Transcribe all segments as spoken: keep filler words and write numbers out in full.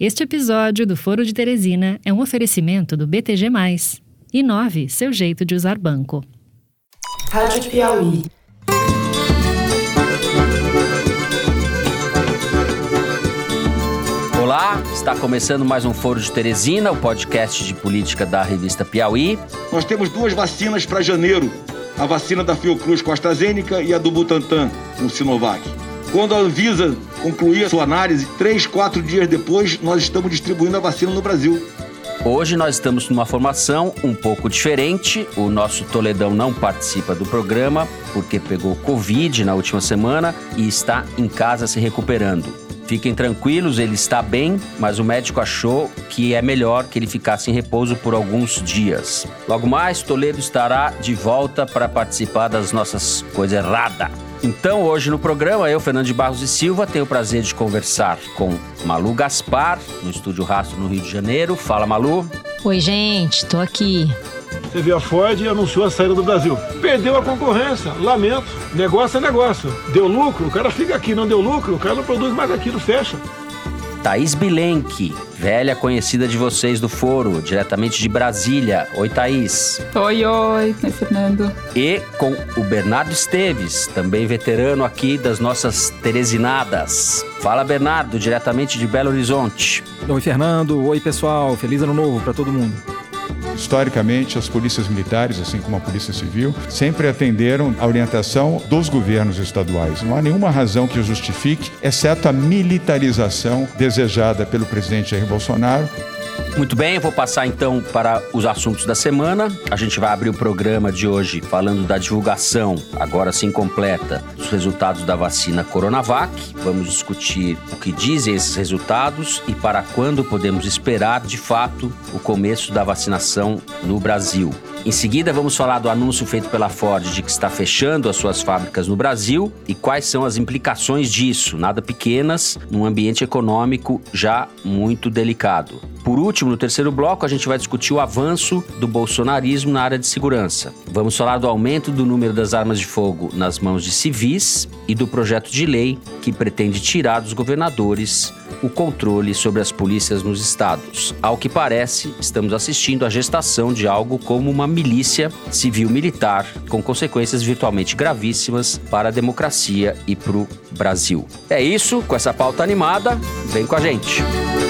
Este episódio do Foro de Teresina é um oferecimento do B T G mais. Inove seu jeito de usar banco. Rádio Piauí. Olá, está começando mais um Foro de Teresina, o podcast de política da revista Piauí. Nós temos duas vacinas para janeiro, a vacina da Fiocruz com a AstraZeneca e a do Butantan com o Sinovac. Quando a Anvisa concluir a sua análise, três, quatro dias depois, nós estamos distribuindo a vacina no Brasil. Hoje nós estamos numa formação um pouco diferente. O nosso Toledão não participa do programa porque pegou Covid na última semana e está em casa se recuperando. Fiquem tranquilos, ele está bem, mas o médico achou que é melhor que ele ficasse em repouso por alguns dias. Logo mais, Toledo estará de volta para participar das nossas coisas erradas. Então, hoje no programa, eu, Fernando de Barros e Silva, tenho o prazer de conversar com Malu Gaspar, no Estúdio Rastro, no Rio de Janeiro. Fala, Malu. Oi, gente, tô aqui. Você viu, a Ford anunciou a saída do Brasil. Perdeu a concorrência, lamento. Negócio é negócio. Deu lucro, o cara fica aqui. Não deu lucro, o cara não produz mais aquilo, fecha. Thaís Bilenque, velha conhecida de vocês do Foro, diretamente de Brasília. Oi, Thaís. Oi, oi, oi, Fernando. E com o Bernardo Esteves, também veterano aqui das nossas Teresinadas. Fala, Bernardo, diretamente de Belo Horizonte. Oi, Fernando. Oi, pessoal. Feliz ano novo para todo mundo. Historicamente, as polícias militares, assim como a Polícia Civil, sempre atenderam a orientação dos governos estaduais. Não há nenhuma razão que o justifique, exceto a militarização desejada pelo presidente Jair Bolsonaro. Muito bem, eu vou passar então para os assuntos da semana. A gente vai abrir o programa de hoje falando da divulgação, agora sim completa, dos resultados da vacina Coronavac. Vamos discutir o que dizem esses resultados e para quando podemos esperar, de fato, o começo da vacinação no Brasil. Em seguida, vamos falar do anúncio feito pela Ford de que está fechando as suas fábricas no Brasil e quais são as implicações disso, nada pequenas, num ambiente econômico já muito delicado. Por último, no terceiro bloco, a gente vai discutir o avanço do bolsonarismo na área de segurança. Vamos falar do aumento do número das armas de fogo nas mãos de civis e do projeto de lei que pretende tirar dos governadores o controle sobre as polícias nos estados. Ao que parece, estamos assistindo à gestação de algo como uma milícia civil-militar, com consequências virtualmente gravíssimas para a democracia e para o Brasil. É isso, com essa pauta animada, vem com a gente.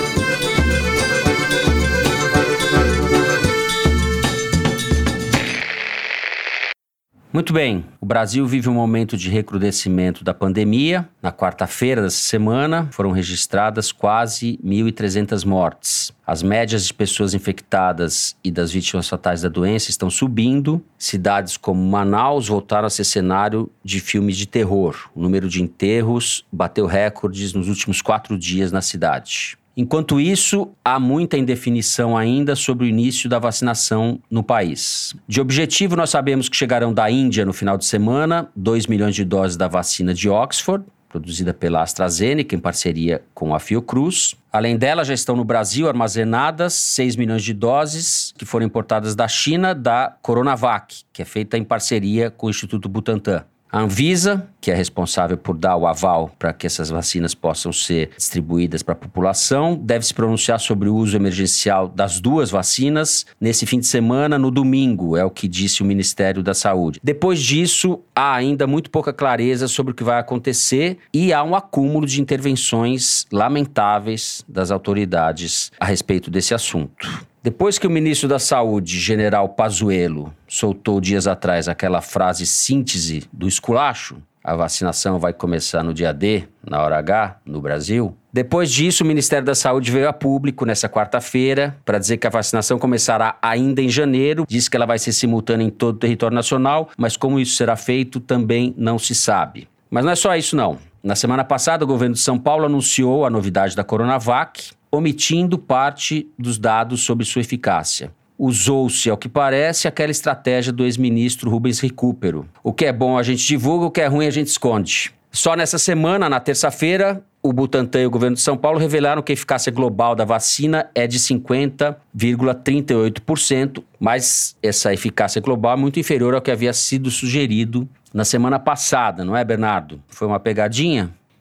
Muito bem, o Brasil vive um momento de recrudescimento da pandemia. Na quarta-feira dessa semana foram registradas quase mil e trezentas mortes. As médias de pessoas infectadas e das vítimas fatais da doença estão subindo. Cidades como Manaus voltaram a ser cenário de filmes de terror. O número de enterros bateu recordes nos últimos quatro dias na cidade. Enquanto isso, há muita indefinição ainda sobre o início da vacinação no país. De objetivo, nós sabemos que chegarão da Índia no final de semana dois milhões de doses da vacina de Oxford, produzida pela AstraZeneca em parceria com a Fiocruz. Além dela, já estão no Brasil armazenadas seis milhões de doses que foram importadas da China da Coronavac, que é feita em parceria com o Instituto Butantan. A Anvisa, que é responsável por dar o aval para que essas vacinas possam ser distribuídas para a população, deve se pronunciar sobre o uso emergencial das duas vacinas nesse fim de semana, no domingo, é o que disse o Ministério da Saúde. Depois disso, há ainda muito pouca clareza sobre o que vai acontecer e há um acúmulo de intervenções lamentáveis das autoridades a respeito desse assunto. Depois que o ministro da Saúde, general Pazuello, soltou dias atrás aquela frase síntese do esculacho, a vacinação vai começar no dia D, na hora H, no Brasil. Depois disso, o Ministério da Saúde veio a público nessa quarta-feira para dizer que a vacinação começará ainda em janeiro. Diz que ela vai ser simultânea em todo o território nacional, mas como isso será feito também não se sabe. Mas não é só isso não. Na semana passada, o governo de São Paulo anunciou a novidade da Coronavac, omitindo parte dos dados sobre sua eficácia. Usou-se, ao que parece, aquela estratégia do ex-ministro Rubens Recupero. O que é bom a gente divulga, o que é ruim a gente esconde. Só nessa semana, na terça-feira, o Butantan e o governo de São Paulo revelaram que a eficácia global da vacina é de cinquenta vírgula trinta e oito por cento, mas essa eficácia global é muito inferior ao que havia sido sugerido na semana passada, não é, Bernardo? Foi uma pegadinha?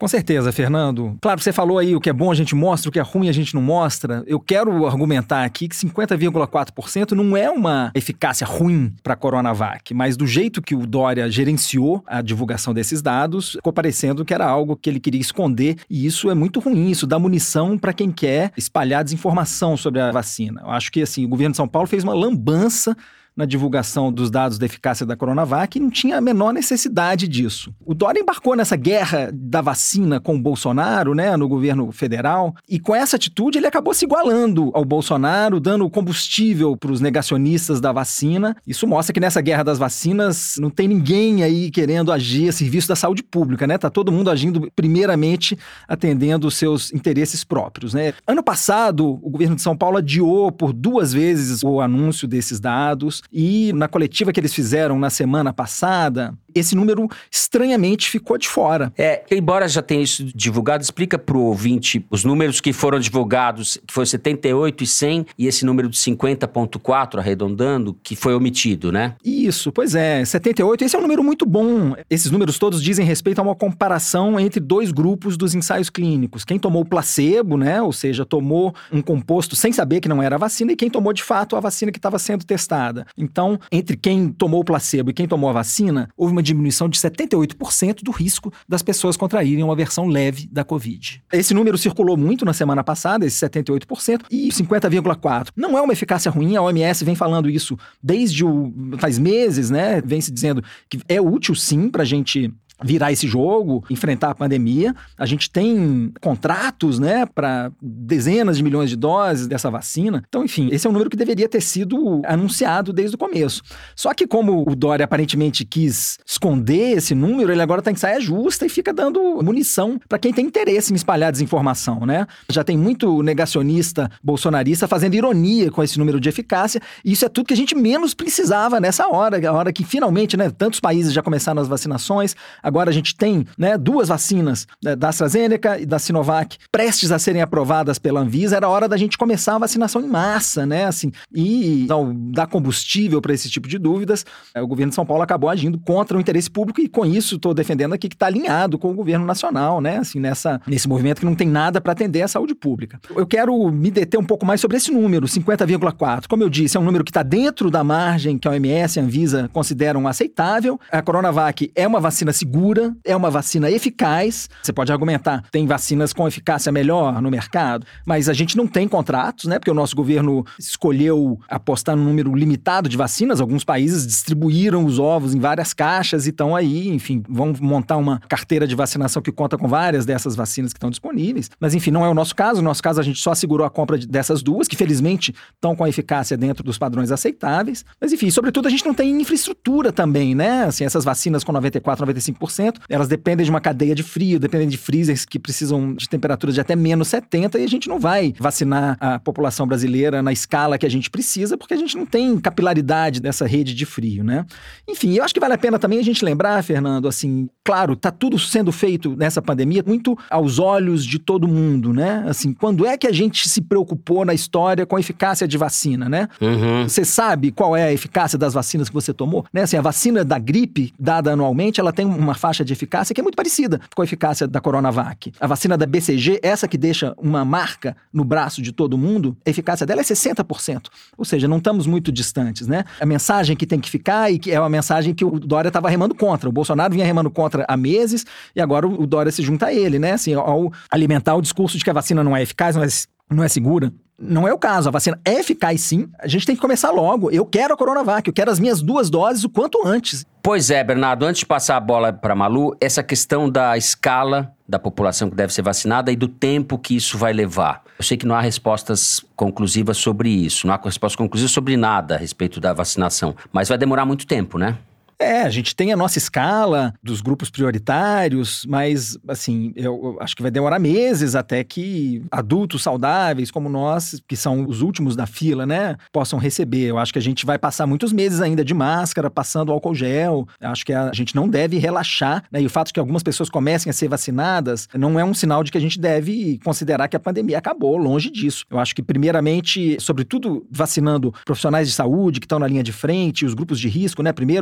Com certeza, Fernando. Claro, você falou aí o que é bom a gente mostra, o que é ruim a gente não mostra. Eu quero argumentar aqui que cinquenta vírgula quatro por cento não é uma eficácia ruim para a Coronavac, mas do jeito que o Dória gerenciou a divulgação desses dados, ficou parecendo que era algo que ele queria esconder, e isso é muito ruim, isso dá munição para quem quer espalhar desinformação sobre a vacina. Eu acho que assim, o governo de São Paulo fez uma lambança na divulgação dos dados da eficácia da Coronavac e não tinha a menor necessidade disso. O Dória embarcou nessa guerra da vacina com o Bolsonaro, né, no governo federal, e com essa atitude ele acabou se igualando ao Bolsonaro, dando combustível para os negacionistas da vacina. Isso mostra que nessa guerra das vacinas não tem ninguém aí querendo agir a serviço da saúde pública, né? Tá todo mundo agindo primeiramente atendendo os seus interesses próprios, né? Ano passado, o governo de São Paulo adiou por duas vezes o anúncio desses dados. E na coletiva que eles fizeram na semana passada, esse número estranhamente ficou de fora. É, embora já tenha isso divulgado, explica pro ouvinte os números que foram divulgados, que foi setenta e oito e cem, e esse número de cinquenta vírgula quatro, arredondando, que foi omitido, né? Isso, pois é, setenta e oito, esse é um número muito bom. Esses números todos dizem respeito a uma comparação entre dois grupos dos ensaios clínicos. Quem tomou o placebo, né, ou seja, tomou um composto sem saber que não era a vacina, e quem tomou de fato a vacina que estava sendo testada. Então, entre quem tomou o placebo e quem tomou a vacina, houve uma diminuição de setenta e oito por cento do risco das pessoas contraírem uma versão leve da Covid. Esse número circulou muito na semana passada, esse setenta e oito por cento, e cinquenta vírgula quatro por cento. Não é uma eficácia ruim, a O M S vem falando isso desde o, faz meses, né? Vem se dizendo que é útil sim para a gente virar esse jogo, enfrentar a pandemia. A gente tem contratos, né, para dezenas de milhões de doses dessa vacina. Então, enfim, esse é um número que deveria ter sido anunciado desde o começo. Só que como o Dória aparentemente quis esconder esse número, ele agora está em saia justa e fica dando munição para quem tem interesse em espalhar desinformação, né? Já tem muito negacionista bolsonarista fazendo ironia com esse número de eficácia, e isso é tudo que a gente menos precisava nessa hora, a hora que finalmente, né, tantos países já começaram as vacinações. Agora a gente tem, né, duas vacinas, né, da AstraZeneca e da Sinovac prestes a serem aprovadas pela Anvisa. Era hora da gente começar a vacinação em massa, né? Assim, e ao dar combustível para esse tipo de dúvidas, o governo de São Paulo acabou agindo contra o interesse público, e com isso estou defendendo aqui que está alinhado com o governo nacional, né? Assim, nessa, nesse movimento que não tem nada para atender à saúde pública. Eu quero me deter um pouco mais sobre esse número, cinquenta vírgula quatro. Como eu disse, é um número que está dentro da margem que a O M S e a Anvisa consideram aceitável. A Coronavac é uma vacina segura, é uma vacina eficaz. Você pode argumentar, tem vacinas com eficácia melhor no mercado, mas a gente não tem contratos, né? Porque o nosso governo escolheu apostar num número limitado de vacinas. Alguns países distribuíram os ovos em várias caixas e estão aí, enfim, vão montar uma carteira de vacinação que conta com várias dessas vacinas que estão disponíveis. Mas, enfim, não é o nosso caso. No nosso caso, a gente só assegurou a compra dessas duas, que felizmente estão com a eficácia dentro dos padrões aceitáveis. Mas, enfim, sobretudo a gente não tem infraestrutura também, né? Assim, essas vacinas com noventa e quatro, noventa e cinco por cento, elas dependem de uma cadeia de frio, dependem de freezers que precisam de temperaturas de até menos setenta, e a gente não vai vacinar a população brasileira na escala que a gente precisa, porque a gente não tem capilaridade dessa rede de frio, né? Enfim, eu acho que vale a pena também a gente lembrar, Fernando, assim, claro, tá tudo sendo feito nessa pandemia muito aos olhos de todo mundo, né? Assim, quando é que a gente se preocupou na história com a eficácia de vacina, né? Uhum. Você sabe qual é a eficácia das vacinas que você tomou? Né? Assim, a vacina da gripe, dada anualmente, ela tem uma faixa de eficácia que é muito parecida com a eficácia da Coronavac. A vacina da B C G, essa que deixa uma marca no braço de todo mundo, a eficácia dela é sessenta por cento. Ou seja, não estamos muito distantes, né? A mensagem que tem que ficar, e que é uma mensagem que o Dória estava remando contra. O Bolsonaro vinha remando contra há meses, e agora o Dória se junta a ele, né? Assim, ao alimentar o discurso de que a vacina não é eficaz, não é, não é segura. Não é o caso, a vacina é eficaz sim, a gente tem que começar logo. Eu quero a Coronavac, eu quero as minhas duas doses o quanto antes. Pois é, Bernardo, antes de passar a bola para a Malu, essa questão da escala da população que deve ser vacinada e do tempo que isso vai levar. Eu sei que não há respostas conclusivas sobre isso, não há respostas conclusivas sobre nada a respeito da vacinação, mas vai demorar muito tempo, né? É, a gente tem a nossa escala dos grupos prioritários, mas, assim, eu acho que vai demorar meses até que adultos saudáveis como nós, que são os últimos da fila, né, possam receber. Eu acho que a gente vai passar muitos meses ainda de máscara, passando álcool gel. Eu acho que a gente não deve relaxar, né, e o fato de que algumas pessoas comecem a ser vacinadas não é um sinal de que a gente deve considerar que a pandemia acabou, longe disso. Eu acho que, primeiramente, sobretudo vacinando profissionais de saúde que estão na linha de frente, os grupos de risco, né, primeiro os maiores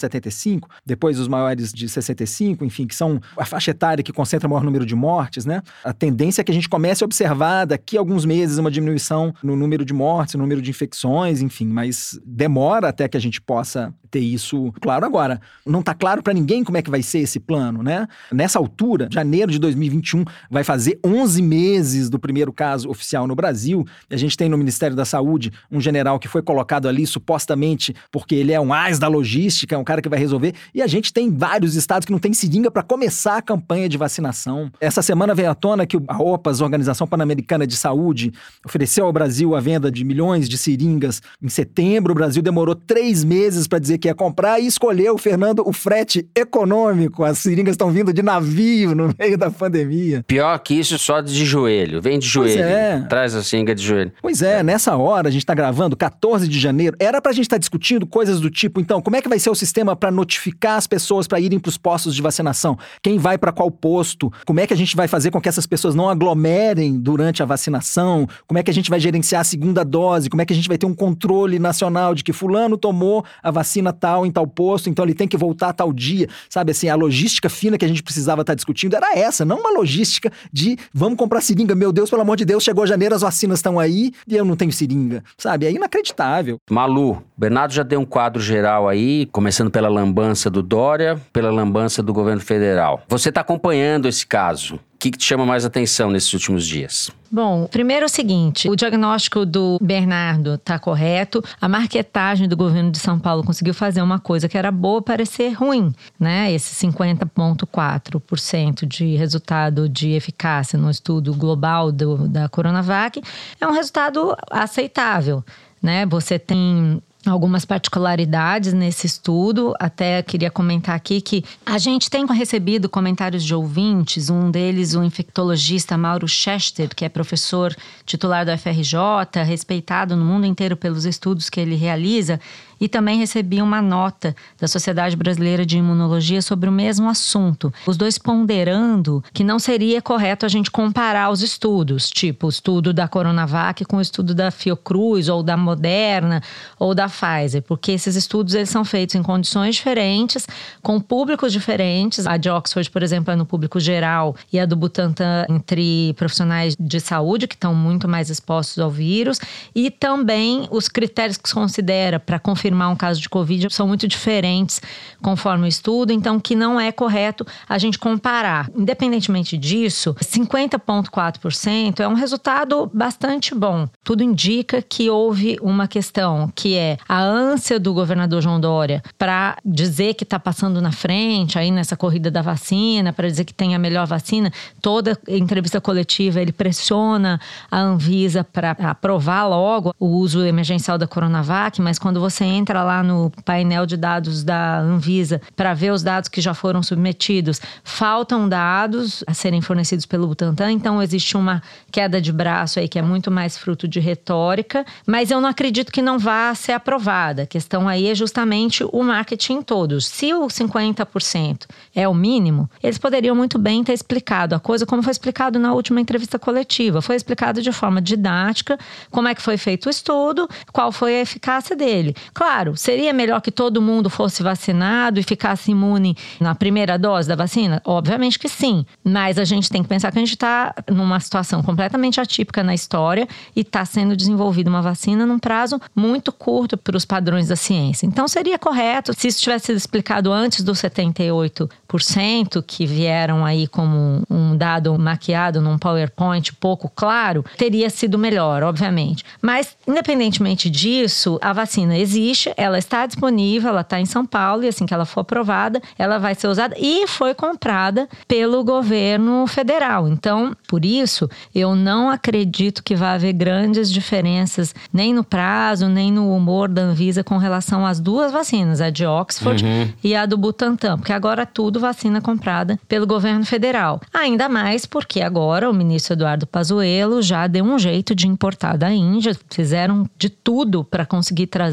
setenta e cinco, depois os maiores de sessenta e cinco, enfim, que são a faixa etária que concentra o maior número de mortes, né? A tendência é que a gente comece a observar daqui a alguns meses uma diminuição no número de mortes, no número de infecções, enfim, mas demora até que a gente possa ter isso claro. Agora, não está claro para ninguém como é que vai ser esse plano, né? Nessa altura, janeiro de dois mil e vinte e um, vai fazer onze meses do primeiro caso oficial no Brasil. A gente tem no Ministério da Saúde um general que foi colocado ali supostamente porque ele é um ás da logística, é um cara que vai resolver. E a gente tem vários estados que não tem seringa para começar a campanha de vacinação. Essa semana veio à tona que a OPAS, a Organização Pan-Americana de Saúde, ofereceu ao Brasil a venda de milhões de seringas em setembro. O Brasil demorou três meses para dizer que ia comprar e escolheu, Fernando, o frete econômico. As seringas estão vindo de navio no meio da pandemia. Pior que isso, só de joelho. Vem de joelho. Pois é. Traz a seringa de joelho. Pois é, nessa hora, a gente está gravando, quatorze de janeiro, era pra gente estar tá discutindo coisas do tipo, então, como é que vai ser o sistema para notificar as pessoas para irem para os postos de vacinação? Quem vai para qual posto? Como é que a gente vai fazer com que essas pessoas não aglomerem durante a vacinação? Como é que a gente vai gerenciar a segunda dose? Como é que a gente vai ter um controle nacional de que fulano tomou a vacina tal em tal posto, então ele tem que voltar a tal dia? Sabe assim, a logística fina que a gente precisava estar tá discutindo era essa, não uma logística de vamos comprar seringa, meu Deus, pelo amor de Deus, chegou janeiro, as vacinas estão aí e eu não tenho seringa, sabe? É inacreditável. Malu, o Bernardo já deu um quadro geral aí, começando pela lambança do Dória, pela lambança do governo federal. Você está acompanhando esse caso. O que, que te chama mais atenção nesses últimos dias? Bom, primeiro é o seguinte, o diagnóstico do Bernardo está correto, a marketagem do governo de São Paulo conseguiu fazer uma coisa que era boa parecer ruim, né? Esse cinquenta vírgula quatro por cento de resultado de eficácia no estudo global do, da Coronavac é um resultado aceitável, né? Você tem algumas particularidades nesse estudo, até queria comentar aqui que a gente tem recebido comentários de ouvintes, um deles o infectologista Mauro Chester, que é professor titular do F R J, respeitado no mundo inteiro pelos estudos que ele realiza, e também recebi uma nota da Sociedade Brasileira de Imunologia sobre o mesmo assunto. Os dois ponderando que não seria correto a gente comparar os estudos, tipo o estudo da Coronavac com o estudo da Fiocruz, ou da Moderna, ou da Pfizer, porque esses estudos eles são feitos em condições diferentes, com públicos diferentes. A de Oxford, por exemplo, é no público geral, e a do Butantan entre profissionais de saúde, que estão muito mais expostos ao vírus, e também os critérios que se considera para confirmar um caso de Covid são muito diferentes conforme o estudo, então que não é correto a gente comparar. Independentemente disso, cinquenta vírgula quatro por cento é um resultado bastante bom. Tudo indica que houve uma questão, que é a ânsia do governador João Dória para dizer que está passando na frente aí nessa corrida da vacina, para dizer que tem a melhor vacina. Toda entrevista coletiva ele pressiona a Anvisa para aprovar logo o uso emergencial da Coronavac, mas quando você entra lá no painel de dados da Anvisa para ver os dados que já foram submetidos, faltam dados a serem fornecidos pelo Butantan, então existe uma queda de braço aí que é muito mais fruto de retórica, mas eu não acredito que não vá ser aprovada. A questão aí é justamente o marketing todos. Se o cinquenta por cento é o mínimo, eles poderiam muito bem ter explicado a coisa como foi explicado na última entrevista coletiva. Foi explicado de forma didática como é que foi feito o estudo, qual foi a eficácia dele. Claro, seria melhor que todo mundo fosse vacinado e ficasse imune na primeira dose da vacina? Obviamente que sim, mas a gente tem que pensar que a gente está numa situação completamente atípica na história e está sendo desenvolvida uma vacina num prazo muito curto para os padrões da ciência. Então seria correto, se isso tivesse sido explicado antes dos setenta e oito por cento que vieram aí como um dado maquiado num PowerPoint pouco claro, teria sido melhor, obviamente. Mas, independentemente disso, a vacina existe, ela está disponível, ela está em São Paulo e assim que ela for aprovada, ela vai ser usada e foi comprada pelo governo federal. Então, por isso, eu não acredito que vai haver grandes diferenças nem no prazo, nem no humor da Anvisa com relação às duas vacinas, a de Oxford uhum. e a do Butantan, porque agora tudo vacina comprada pelo governo federal. Ainda mais porque agora o ministro Eduardo Pazuello já deu um jeito de importar da Índia, fizeram de tudo para conseguir trazer essas duas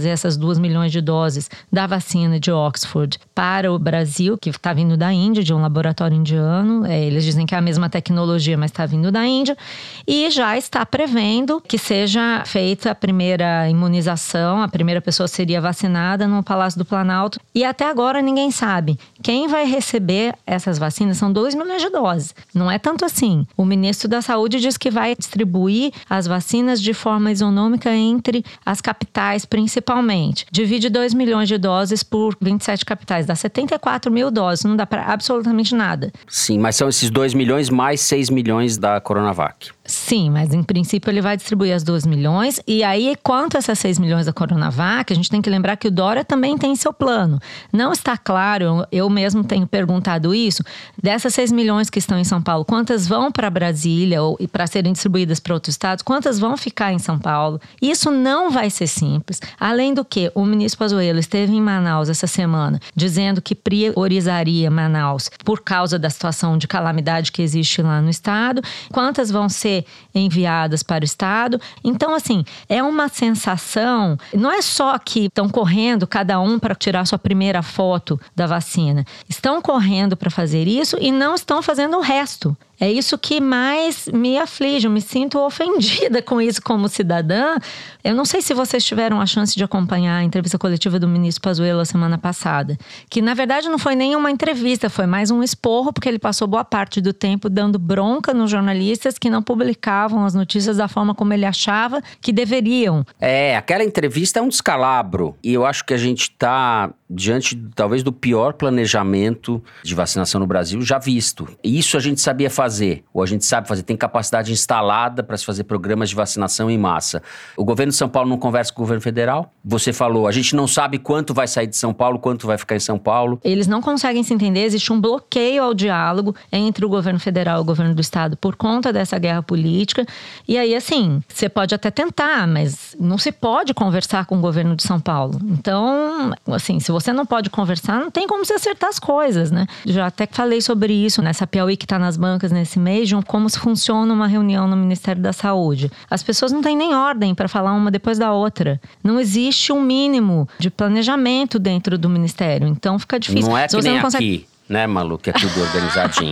dois milhões de doses da vacina de Oxford para o Brasil, que está vindo da Índia, de um laboratório indiano. É, eles dizem que é a mesma tecnologia, mas está vindo da Índia. E já está prevendo que seja feita a primeira imunização, a primeira pessoa seria vacinada no Palácio do Planalto. E até agora ninguém sabe quem vai receber essas vacinas. São dois milhões de doses. Não é tanto assim. O ministro da Saúde diz que vai distribuir as vacinas de forma isonômica entre as capitais, principalmente. Divide dois milhões de doses por vinte e sete capitais. Dá setenta e quatro mil doses. Não dá para absolutamente nada. Sim, mas são esses dois milhões mais seis milhões da Coronavac. Sim, mas em princípio ele vai distribuir as dois milhões. E aí, quanto a essas seis milhões da Coronavac, a gente tem que lembrar que o Dória também tem seu plano. Não está claro, eu mesmo tenho perguntado isso, dessas seis milhões que estão em São Paulo, quantas vão para Brasília ou para serem distribuídas para outros estados, quantas vão ficar em São Paulo? Isso não vai ser simples. Além do que, o ministro Pazuello esteve em Manaus essa semana, dizendo que priorizaria Manaus por causa da situação de calamidade que existe lá no estado. Quantas vão ser enviadas para o estado? Então, assim, é uma sensação, não é só que estão correndo cada um para tirar sua primeira foto da vacina. Estão correndo para fazer isso e não estão fazendo o resto. É isso que mais me aflige, eu me sinto ofendida com isso como cidadã. Eu não sei se vocês tiveram a chance de acompanhar a entrevista coletiva do ministro Pazuello a semana passada, que na verdade não foi nem uma entrevista, foi mais um esporro, porque ele passou boa parte do tempo dando bronca nos jornalistas que não publicavam as notícias da forma como ele achava que deveriam. É, aquela entrevista é um descalabro, e eu acho que a gente está diante talvez do pior planejamento de vacinação no Brasil já visto. E isso a gente sabia fazer, ou a gente sabe fazer, tem capacidade instalada para se fazer programas de vacinação em massa. O governo de São Paulo não conversa com o governo federal. Você falou, a gente não sabe quanto vai sair de São Paulo, quanto vai ficar em São Paulo. Eles não conseguem se entender, existe um bloqueio ao diálogo entre o governo federal e o governo do estado por conta dessa guerra política. E aí, assim, você pode até tentar, mas não se pode conversar com o governo de São Paulo. Então, assim, se você não pode conversar, não tem como se acertar as coisas, né? Já até falei sobre isso nessa Piauí que está nas bancas nesse mês, de como se funciona uma reunião no Ministério da Saúde. As pessoas não têm nem ordem para falar uma depois da outra. Não existe um mínimo de planejamento dentro do Ministério. Então fica difícil. Não é que você nem não consegue... aqui, né, Malu? Que é tudo organizadinho.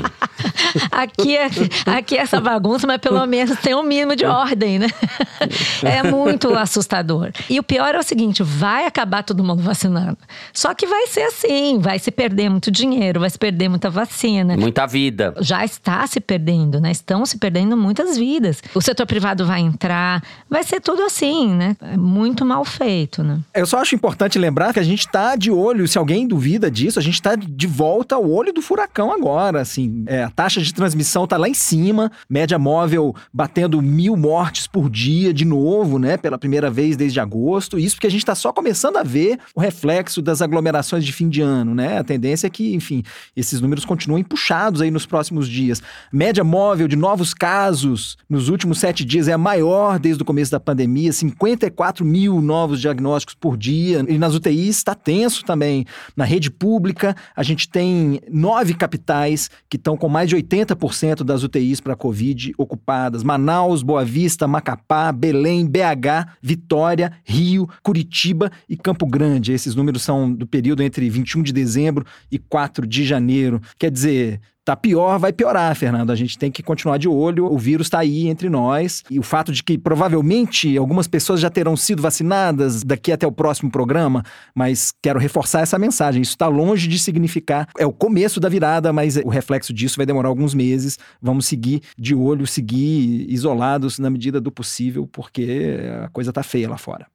Aqui é, aqui é essa bagunça, mas pelo menos tem um mínimo de ordem, né? É muito assustador. E o pior é o seguinte, vai acabar todo mundo vacinando. Só que vai ser assim, vai se perder muito dinheiro, vai se perder muita vacina. Muita vida. Já está se perdendo, né? Estão se perdendo muitas vidas. O setor privado vai entrar, vai ser tudo assim, né? É muito mal feito, né? Eu só acho importante lembrar que a gente está de olho, se alguém duvida disso, a gente está de volta ao olho do furacão agora, assim. É, a taxa de transmissão está lá em cima, média móvel batendo mil mortes por dia de novo, né? Pela primeira vez desde agosto. Isso porque a gente está só começando a ver o reflexo das aglomerações de fim de ano, né? A tendência é que, enfim, esses números continuem puxados aí nos próximos dias. Média móvel de novos casos nos últimos sete dias é a maior desde o começo da pandemia, cinquenta e quatro mil novos diagnósticos por dia. E nas U T Is está tenso também. Na rede pública, a gente tem nove capitais que estão com mais de oitenta por cento das U T Is para Covid ocupadas. Manaus, Boa Vista, Macapá, Belém, B H, Vitória, Rio, Curitiba e Campo Grande. Esses números são do período entre vinte e um de dezembro e quatro de janeiro. Quer dizer, tá pior, vai piorar, Fernando. A gente tem que continuar de olho. O vírus tá aí entre nós. E o fato de que provavelmente algumas pessoas já terão sido vacinadas daqui até o próximo programa, mas quero reforçar essa mensagem. Isso está longe de significar... É o começo da virada, mas o reflexo disso vai demorar alguns meses. Vamos seguir de olho, seguir isolados na medida do possível, porque a coisa tá feia lá fora.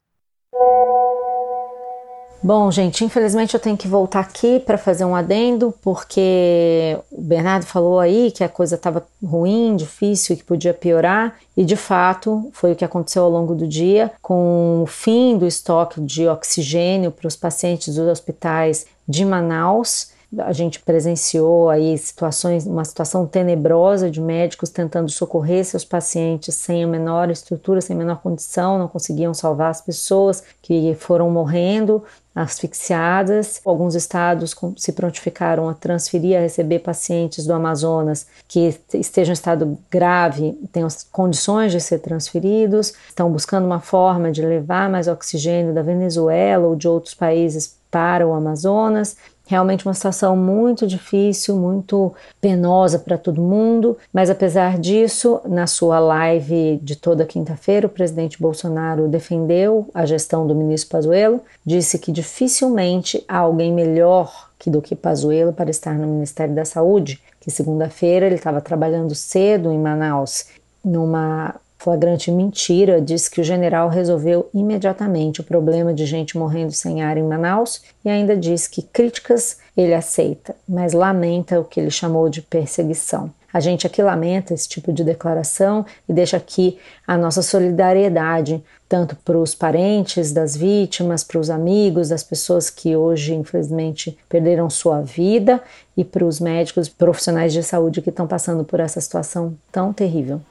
Bom, gente, infelizmente eu tenho que voltar aqui para fazer um adendo, porque o Bernardo falou aí que a coisa estava ruim, difícil e que podia piorar, e de fato foi o que aconteceu ao longo do dia, com o fim do estoque de oxigênio para os pacientes dos hospitais de Manaus. A gente presenciou aí situações, uma situação tenebrosa de médicos tentando socorrer seus pacientes sem a menor estrutura, sem a menor condição, não conseguiam salvar as pessoas que foram morrendo asfixiadas. Alguns estados se prontificaram a transferir, a receber pacientes do Amazonas que estejam em estado grave, tenham condições de ser transferidos, estão buscando uma forma de levar mais oxigênio da Venezuela ou de outros países para o Amazonas. Realmente uma situação muito difícil, muito penosa para todo mundo, mas apesar disso, na sua live de toda quinta-feira, o presidente Bolsonaro defendeu a gestão do ministro Pazuello, disse que dificilmente há alguém melhor do que Pazuello para estar no Ministério da Saúde, que segunda-feira ele estava trabalhando cedo em Manaus, numa flagrante mentira, disse que o general resolveu imediatamente o problema de gente morrendo sem ar em Manaus e ainda disse que críticas ele aceita, mas lamenta o que ele chamou de perseguição. A gente aqui lamenta esse tipo de declaração e deixa aqui a nossa solidariedade, tanto para os parentes das vítimas, para os amigos das pessoas que hoje, infelizmente, perderam sua vida e para os médicos e profissionais de saúde que estão passando por essa situação tão terrível.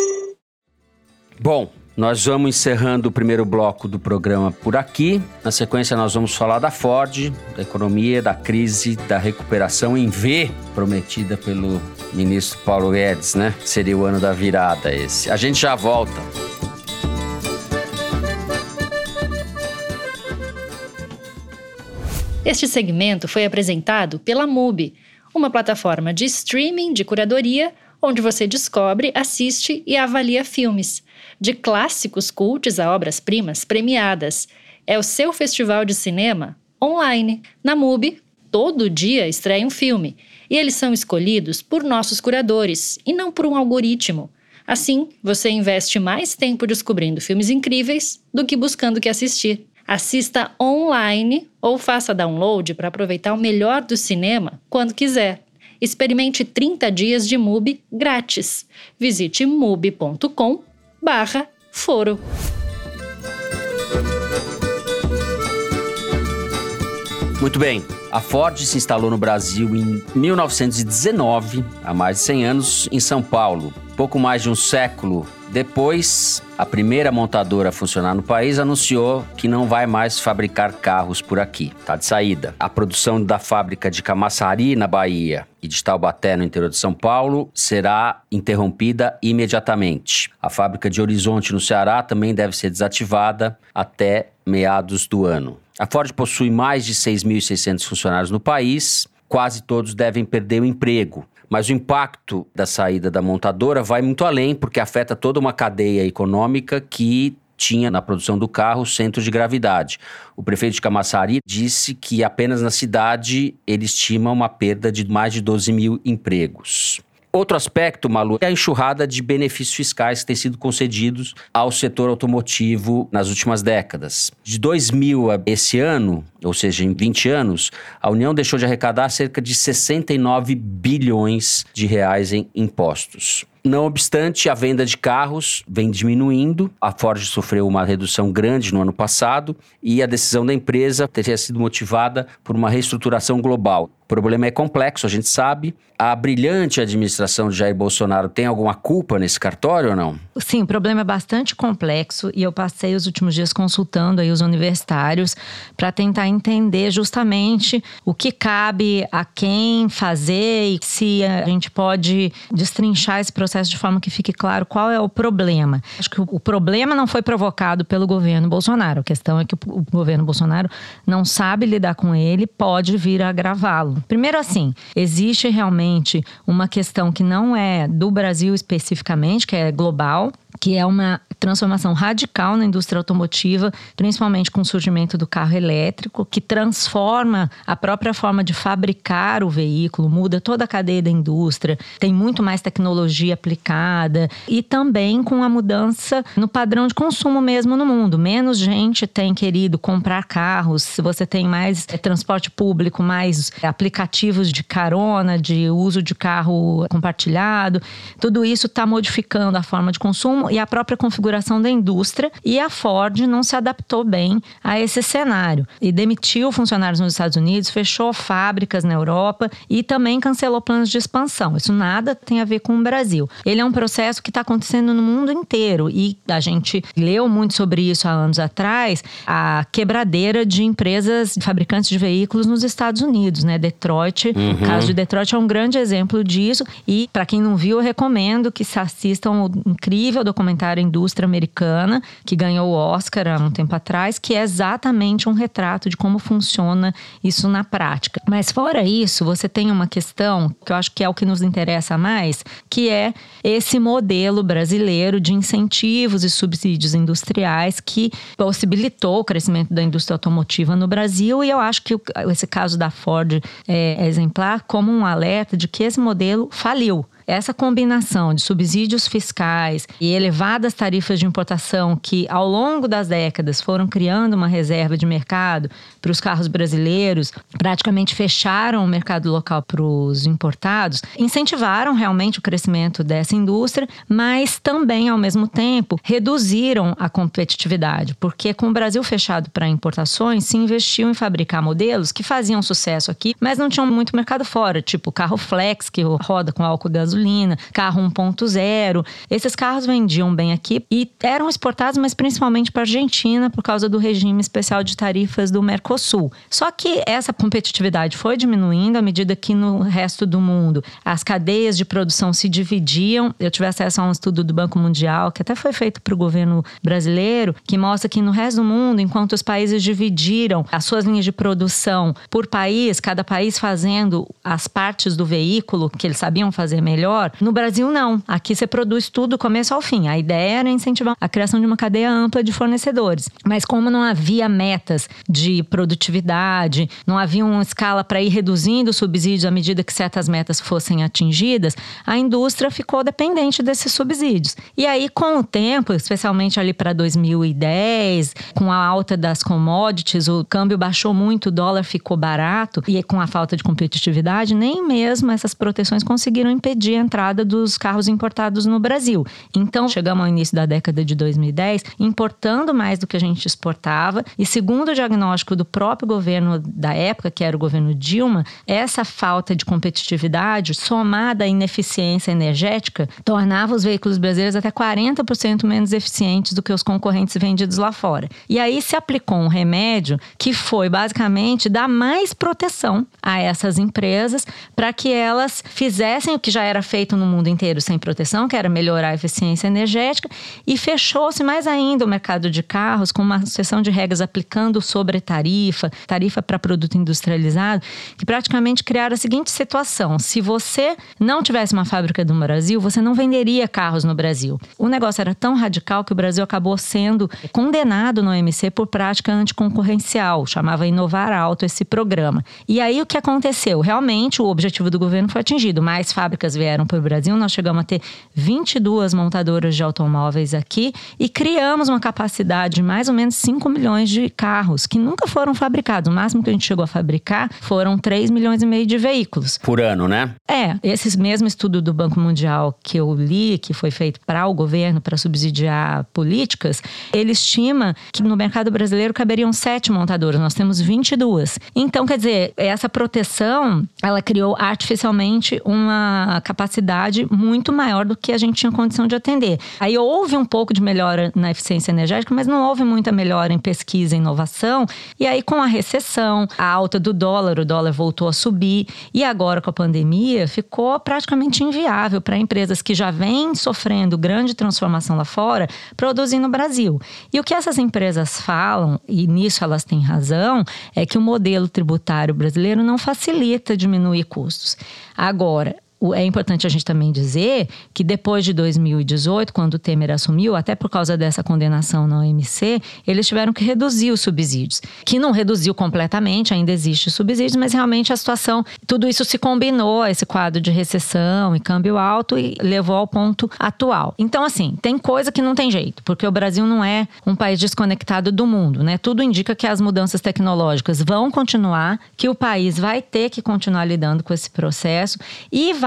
Bom, nós vamos encerrando o primeiro bloco do programa por aqui. Na sequência, nós vamos falar da Ford, da economia, da crise, da recuperação em V, prometida pelo ministro Paulo Guedes, né? Seria o ano da virada esse. A gente já volta. Este segmento foi apresentado pela MUBI, uma plataforma de streaming de curadoria onde você descobre, assiste e avalia filmes, de clássicos cults a obras-primas premiadas. É o seu festival de cinema online. Na MUBI, todo dia estreia um filme, e eles são escolhidos por nossos curadores, e não por um algoritmo. Assim, você investe mais tempo descobrindo filmes incríveis do que buscando o que assistir. Assista online ou faça download para aproveitar o melhor do cinema quando quiser. Experimente trinta dias de MUBI grátis. Visite mubi ponto com barra foro. Muito bem, a Ford se instalou no Brasil em mil novecentos e dezenove, há mais de cem anos, em São Paulo. Pouco mais de um século depois, a primeira montadora a funcionar no país anunciou que não vai mais fabricar carros por aqui. Está de saída. A produção da fábrica de Camaçari, na Bahia, e de Taubaté, no interior de São Paulo, será interrompida imediatamente. A fábrica de Horizonte, no Ceará, também deve ser desativada até meados do ano. A Ford possui mais de seis mil e seiscentos funcionários no país. Quase todos devem perder o emprego. Mas o impacto da saída da montadora vai muito além, porque afeta toda uma cadeia econômica que tinha na produção do carro centro de gravidade. O prefeito de Camaçari disse que apenas na cidade ele estima uma perda de mais de doze mil empregos. Outro aspecto, Malu, é a enxurrada de benefícios fiscais que têm sido concedidos ao setor automotivo nas últimas décadas. De dois mil a esse ano, ou seja, em vinte anos, a União deixou de arrecadar cerca de sessenta e nove bilhões de reais em impostos. Não obstante, a venda de carros vem diminuindo. A Ford sofreu uma redução grande no ano passado e a decisão da empresa teria sido motivada por uma reestruturação global. O problema é complexo, a gente sabe. A brilhante administração de Jair Bolsonaro tem alguma culpa nesse cartório ou não? Sim, o problema é bastante complexo e eu passei os últimos dias consultando aí os universitários para tentar entender justamente o que cabe a quem fazer e se a gente pode destrinchar esse processo de forma que fique claro qual é o problema. Acho que o problema não foi provocado pelo governo Bolsonaro. A questão é que o governo Bolsonaro não sabe lidar com ele, pode vir a agravá-lo. Primeiro assim, existe realmente uma questão que não é do Brasil especificamente, que é global, que é uma transformação radical na indústria automotiva, principalmente com o surgimento do carro elétrico, que transforma a própria forma de fabricar o veículo, muda toda a cadeia da indústria, tem muito mais tecnologia aplicada e também com a mudança no padrão de consumo mesmo no mundo. Menos gente tem querido comprar carros, se você tem mais é, transporte público, mais aplicativos de carona, de uso de carro compartilhado, tudo isso está modificando a forma de consumo e a própria configuração da indústria, e a Ford não se adaptou bem a esse cenário e demitiu funcionários nos Estados Unidos, fechou fábricas na Europa e também cancelou planos de expansão. Isso nada tem a ver com o Brasil. Ele é um processo que está acontecendo no mundo inteiro e a gente leu muito sobre isso há anos atrás, a quebradeira de empresas fabricantes de veículos nos Estados Unidos, né? Detroit, uhum. O caso de Detroit é um grande exemplo disso e para quem não viu, eu recomendo que se assistam o incrível documentário Indústria Americana, que ganhou o Oscar há um tempo atrás, que é exatamente um retrato de como funciona isso na prática. Mas fora isso, você tem uma questão que eu acho que é o que nos interessa mais, que é esse modelo brasileiro de incentivos e subsídios industriais que possibilitou o crescimento da indústria automotiva no Brasil, e eu acho que esse caso da Ford é exemplar como um alerta de que esse modelo faliu. Essa combinação de subsídios fiscais e elevadas tarifas de importação que, ao longo das décadas, foram criando uma reserva de mercado para os carros brasileiros, praticamente fecharam o mercado local para os importados, incentivaram realmente o crescimento dessa indústria, mas também, ao mesmo tempo, reduziram a competitividade, porque com o Brasil fechado para importações, se investiu em fabricar modelos que faziam sucesso aqui, mas não tinham muito mercado fora, tipo carro flex, que roda com álcool e gasolina, carro um ponto zero. Esses carros vendiam bem aqui e eram exportados, mas principalmente para a Argentina por causa do regime especial de tarifas do Mercosul. Só que essa competitividade foi diminuindo à medida que no resto do mundo as cadeias de produção se dividiam. Eu tive acesso a um estudo do Banco Mundial, que até foi feito para o governo brasileiro, que mostra que no resto do mundo, enquanto os países dividiram as suas linhas de produção por país, cada país fazendo as partes do veículo que eles sabiam fazer melhor, no Brasil não. Aqui você produz tudo do começo ao fim. A ideia era incentivar a criação de uma cadeia ampla de fornecedores. Mas como não havia metas de produtividade, não havia uma escala para ir reduzindo os subsídios à medida que certas metas fossem atingidas, a indústria ficou dependente desses subsídios. E aí, com o tempo, especialmente ali para dois mil e dez, com a alta das commodities, o câmbio baixou muito, o dólar ficou barato, e com a falta de competitividade, nem mesmo essas proteções conseguiram impedir a entrada dos carros importados no Brasil. Então, chegamos ao início da década de dois mil e dez, importando mais do que a gente exportava, e segundo o diagnóstico do próprio governo da época, que era o governo Dilma, essa falta de competitividade, somada à ineficiência energética, tornava os veículos brasileiros até quarenta por cento menos eficientes do que os concorrentes vendidos lá fora. E aí se aplicou um remédio que foi, basicamente, dar mais proteção a essas empresas para que elas fizessem o que já era feito no mundo inteiro sem proteção, que era melhorar a eficiência energética, e fechou-se mais ainda o mercado de carros com uma seção de regras aplicando sobre tarifa, tarifa para produto industrializado, que praticamente criaram a seguinte situação: se você não tivesse uma fábrica no Brasil, você não venderia carros no Brasil. O negócio era tão radical que o Brasil acabou sendo condenado no O M C por prática anticoncorrencial, chamava Inovar Auto esse programa. E aí o que aconteceu? Realmente o objetivo do governo foi atingido, mais fábricas vieram para o Brasil, nós chegamos a ter vinte e duas montadoras de automóveis aqui e criamos uma capacidade de mais ou menos cinco milhões de carros que nunca foram fabricados. O máximo que a gente chegou a fabricar foram três milhões e meio de veículos. Por ano, né? É, esse mesmo estudo do Banco Mundial que eu li, que foi feito para o governo, para subsidiar políticas, ele estima que no mercado brasileiro caberiam sete montadoras, nós temos vinte e duas. Então, quer dizer, essa proteção, ela criou artificialmente uma capacidade muito maior do que a gente tinha condição de atender. Aí houve um pouco de melhora na eficiência energética, mas não houve muita melhora em pesquisa e inovação. E aí, com a recessão, a alta do dólar, o dólar voltou a subir, e agora com a pandemia ficou praticamente inviável para empresas que já vêm sofrendo grande transformação lá fora, produzir no Brasil. E o que essas empresas falam, e nisso elas têm razão, é que o modelo tributário brasileiro não facilita diminuir custos. Agora, é importante a gente também dizer que depois de dois mil e dezoito, quando o Temer assumiu, até por causa dessa condenação na O M C, eles tiveram que reduzir os subsídios. Que não reduziu completamente, ainda existe subsídios, mas realmente a situação, tudo isso se combinou, esse quadro de recessão e câmbio alto, e levou ao ponto atual. Então, assim, tem coisa que não tem jeito, porque o Brasil não é um país desconectado do mundo, né? Tudo indica que as mudanças tecnológicas vão continuar, que o país vai ter que continuar lidando com esse processo e vai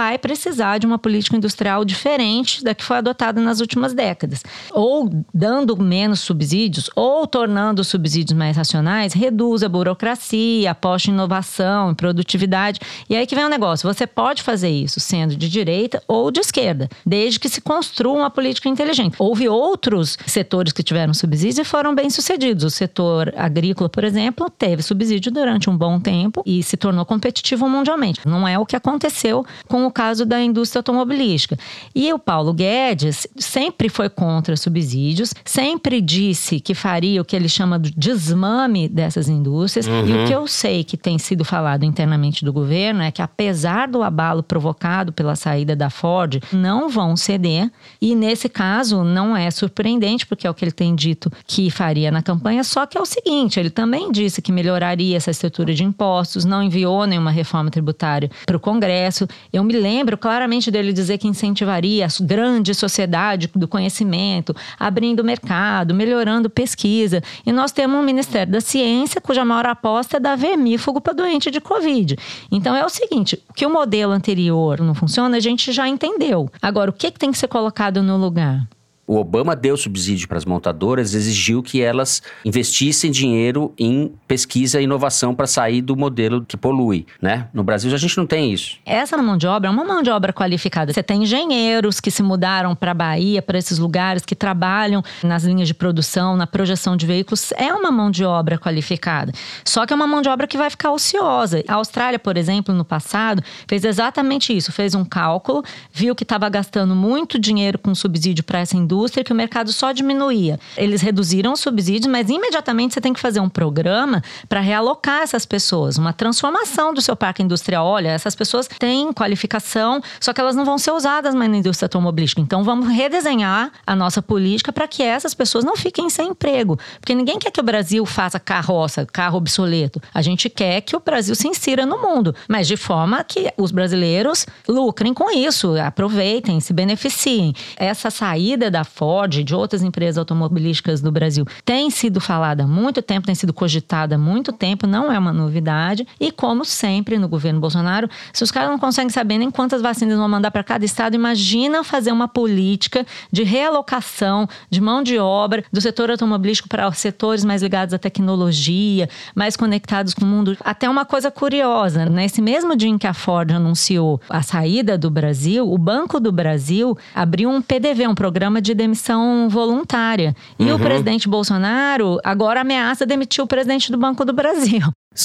vai precisar de uma política industrial diferente da que foi adotada nas últimas décadas. Ou dando menos subsídios, ou tornando os subsídios mais racionais, reduz a burocracia, aposta em inovação, em produtividade. E aí que vem o negócio, você pode fazer isso sendo de direita ou de esquerda, desde que se construa uma política inteligente. Houve outros setores que tiveram subsídios e foram bem sucedidos. O setor agrícola, por exemplo, teve subsídio durante um bom tempo e se tornou competitivo mundialmente. Não é o que aconteceu com o caso da indústria automobilística. E o Paulo Guedes sempre foi contra subsídios, sempre disse que faria o que ele chama de desmame dessas indústrias. Uhum. E o que eu sei que tem sido falado internamente do governo é que, apesar do abalo provocado pela saída da Ford, não vão ceder. E nesse caso não é surpreendente, porque é o que ele tem dito que faria na campanha, só que é o seguinte, ele também disse que melhoraria essa estrutura de impostos, não enviou nenhuma reforma tributária para o Congresso. Eu me lembro claramente dele dizer que incentivaria a grande sociedade do conhecimento, abrindo mercado, melhorando pesquisa. E nós temos um Ministério da Ciência, cuja maior aposta é dar vermífugo para doente de Covid. Então é o seguinte, que o modelo anterior não funciona, a gente já entendeu. Agora, o que, que tem que ser colocado no lugar? O Obama deu subsídio para as montadoras, exigiu que elas investissem dinheiro em pesquisa e inovação para sair do modelo que polui, né? No Brasil a gente não tem isso. Essa mão de obra é uma mão de obra qualificada. Você tem engenheiros que se mudaram para a Bahia, para esses lugares, que trabalham nas linhas de produção, na projeção de veículos. É uma mão de obra qualificada. Só que é uma mão de obra que vai ficar ociosa. A Austrália, por exemplo, no passado, fez exatamente isso. Fez um cálculo, viu que estava gastando muito dinheiro com subsídio para essa indústria, que o mercado só diminuía. Eles reduziram os subsídios, mas imediatamente você tem que fazer um programa para realocar essas pessoas, uma transformação do seu parque industrial. Olha, essas pessoas têm qualificação, só que elas não vão ser usadas mais na indústria automobilística. Então vamos redesenhar a nossa política para que essas pessoas não fiquem sem emprego. Porque ninguém quer que o Brasil faça carroça, carro obsoleto. A gente quer que o Brasil se insira no mundo, mas de forma que os brasileiros lucrem com isso, aproveitem, se beneficiem. Essa saída da Ford e de outras empresas automobilísticas do Brasil tem sido falada há muito tempo, tem sido cogitada há muito tempo, não é uma novidade. E como sempre no governo Bolsonaro, se os caras não conseguem saber nem quantas vacinas vão mandar para cada estado, imagina fazer uma política de realocação de mão de obra do setor automobilístico para os setores mais ligados à tecnologia, mais conectados com o mundo. Até uma coisa curiosa, nesse mesmo dia em que a Ford anunciou a saída do Brasil, o Banco do Brasil abriu um P D V, um programa de demissão voluntária. E uhum. o presidente Bolsonaro agora ameaça demitir o presidente do Banco do Brasil.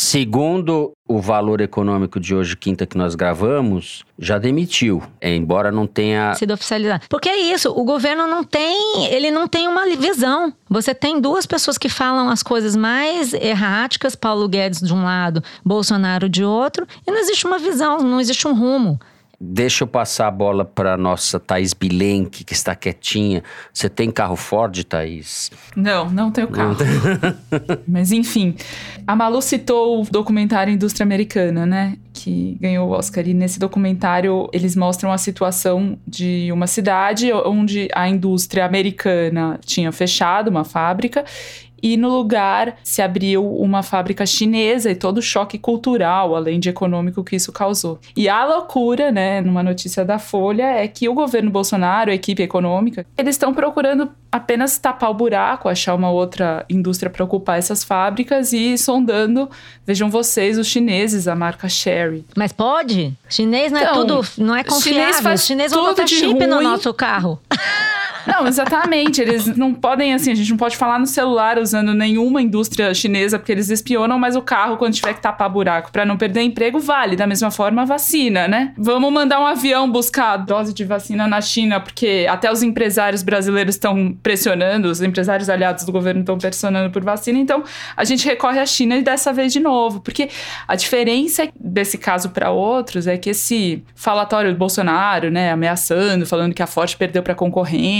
Segundo o Valor Econômico de hoje, quinta, que nós gravamos, já demitiu, embora não tenha sido oficializado. Porque é isso, o governo não tem, ele não tem uma visão. Você tem duas pessoas que falam as coisas mais erráticas, Paulo Guedes de um lado, Bolsonaro de outro, e não existe uma visão, não existe um rumo. Deixa eu passar a bola para a nossa Thaís Bilenque, que está quietinha. Você tem carro Ford, Thaís? Não, não tenho carro. Não. Mas enfim, a Malu citou o documentário Indústria Americana, né? Que ganhou o Oscar. E nesse documentário eles mostram a situação de uma cidade onde a indústria americana tinha fechado uma fábrica e no lugar se abriu uma fábrica chinesa e todo o choque cultural, além de econômico, que isso causou. E a loucura, né, numa notícia da Folha, é que o governo Bolsonaro, a equipe econômica, eles estão procurando apenas tapar o buraco, achar uma outra indústria para ocupar essas fábricas e sondando, vejam vocês, os chineses, a marca Chery. Mas pode? Chinês não é então, tudo, não é confiável. Chinês faz os chineses vão botar chip ruim no nosso carro. Não, exatamente. Eles não podem, assim, a gente não pode falar no celular usando nenhuma indústria chinesa, porque eles espionam, mas o carro, quando tiver que tapar buraco para não perder emprego, vale. Da mesma forma, a vacina, né? Vamos mandar um avião buscar dose de vacina na China, porque até os empresários brasileiros estão pressionando, os empresários aliados do governo estão pressionando por vacina, então a gente recorre à China e dessa vez de novo, porque a diferença desse caso para outros é que esse falatório do Bolsonaro, né, ameaçando, falando que a Ford perdeu para concorrente,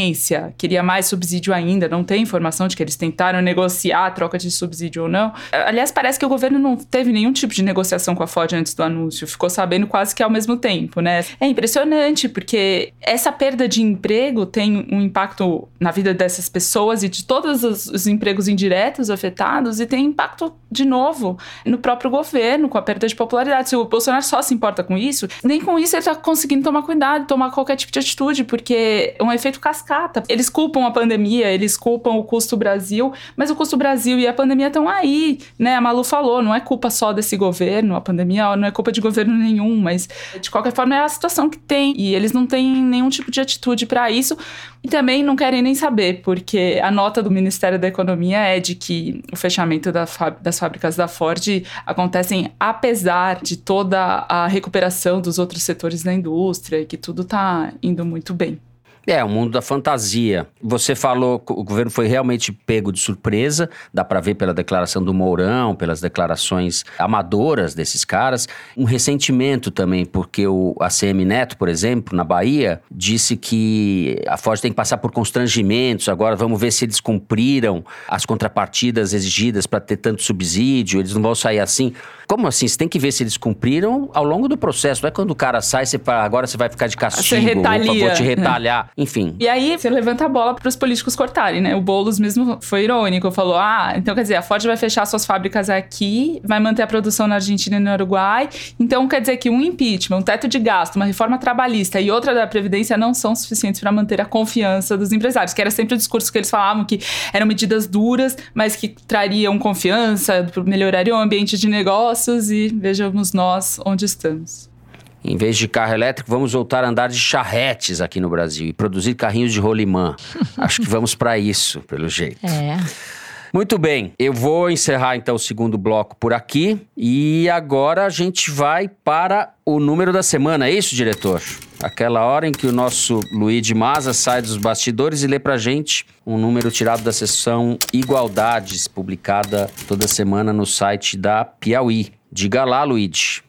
agência queria mais subsídio ainda, não tem informação de que eles tentaram negociar a troca de subsídio ou não. Aliás, parece que o governo não teve nenhum tipo de negociação com a Ford antes do anúncio, ficou sabendo quase que ao mesmo tempo, né? É impressionante, porque essa perda de emprego tem um impacto na vida dessas pessoas e de todos os, os empregos indiretos afetados, e tem impacto, de novo, no próprio governo, com a perda de popularidade. Se o Bolsonaro só se importa com isso, nem com isso ele está conseguindo tomar cuidado, tomar qualquer tipo de atitude, porque é um efeito cascata. Eles culpam a pandemia, eles culpam o custo Brasil, mas o custo Brasil e a pandemia estão aí, né? A Malu falou, não é culpa só desse governo, a pandemia não é culpa de governo nenhum, mas de qualquer forma é a situação que tem, e eles não têm nenhum tipo de atitude para isso, e também não querem nem saber, porque a nota do Ministério da Economia é de que o fechamento da fá- das fábricas da Ford acontecem apesar de toda a recuperação dos outros setores da indústria, e que tudo está indo muito bem. É, o mundo da fantasia. Você falou que o governo foi realmente pego de surpresa, dá para ver pela declaração do Mourão, pelas declarações amadoras desses caras. Um ressentimento também, porque o A C M Neto, por exemplo, na Bahia, disse que a Ford tem que passar por constrangimentos, agora vamos ver se eles cumpriram as contrapartidas exigidas para ter tanto subsídio, eles não vão sair assim. Como assim? Você tem que ver se eles cumpriram ao longo do processo, não é quando o cara sai, você fala, agora você vai ficar de castigo, você retalia. Opa, vou te retalhar. Enfim. E aí, você levanta a bola para os políticos cortarem, né? O Boulos mesmo foi irônico, falou, ah, então quer dizer, a Ford vai fechar suas fábricas aqui, vai manter a produção na Argentina e no Uruguai, então quer dizer que um impeachment, um teto de gasto, uma reforma trabalhista e outra da Previdência não são suficientes para manter a confiança dos empresários, que era sempre o discurso que eles falavam, que eram medidas duras, mas que trariam confiança, melhorariam o ambiente de negócios, e vejamos nós onde estamos. Em vez de carro elétrico, vamos voltar a andar de charretes aqui no Brasil e produzir carrinhos de rolimã. Acho que vamos para isso, pelo jeito. É. Muito bem, eu vou encerrar então o segundo bloco por aqui e agora a gente vai para o número da semana, é isso, diretor? Aquela hora em que o nosso Luigi Maza sai dos bastidores e lê pra gente um número tirado da seção Igualdades, publicada toda semana no site da Piauí. Diga lá, Luigi.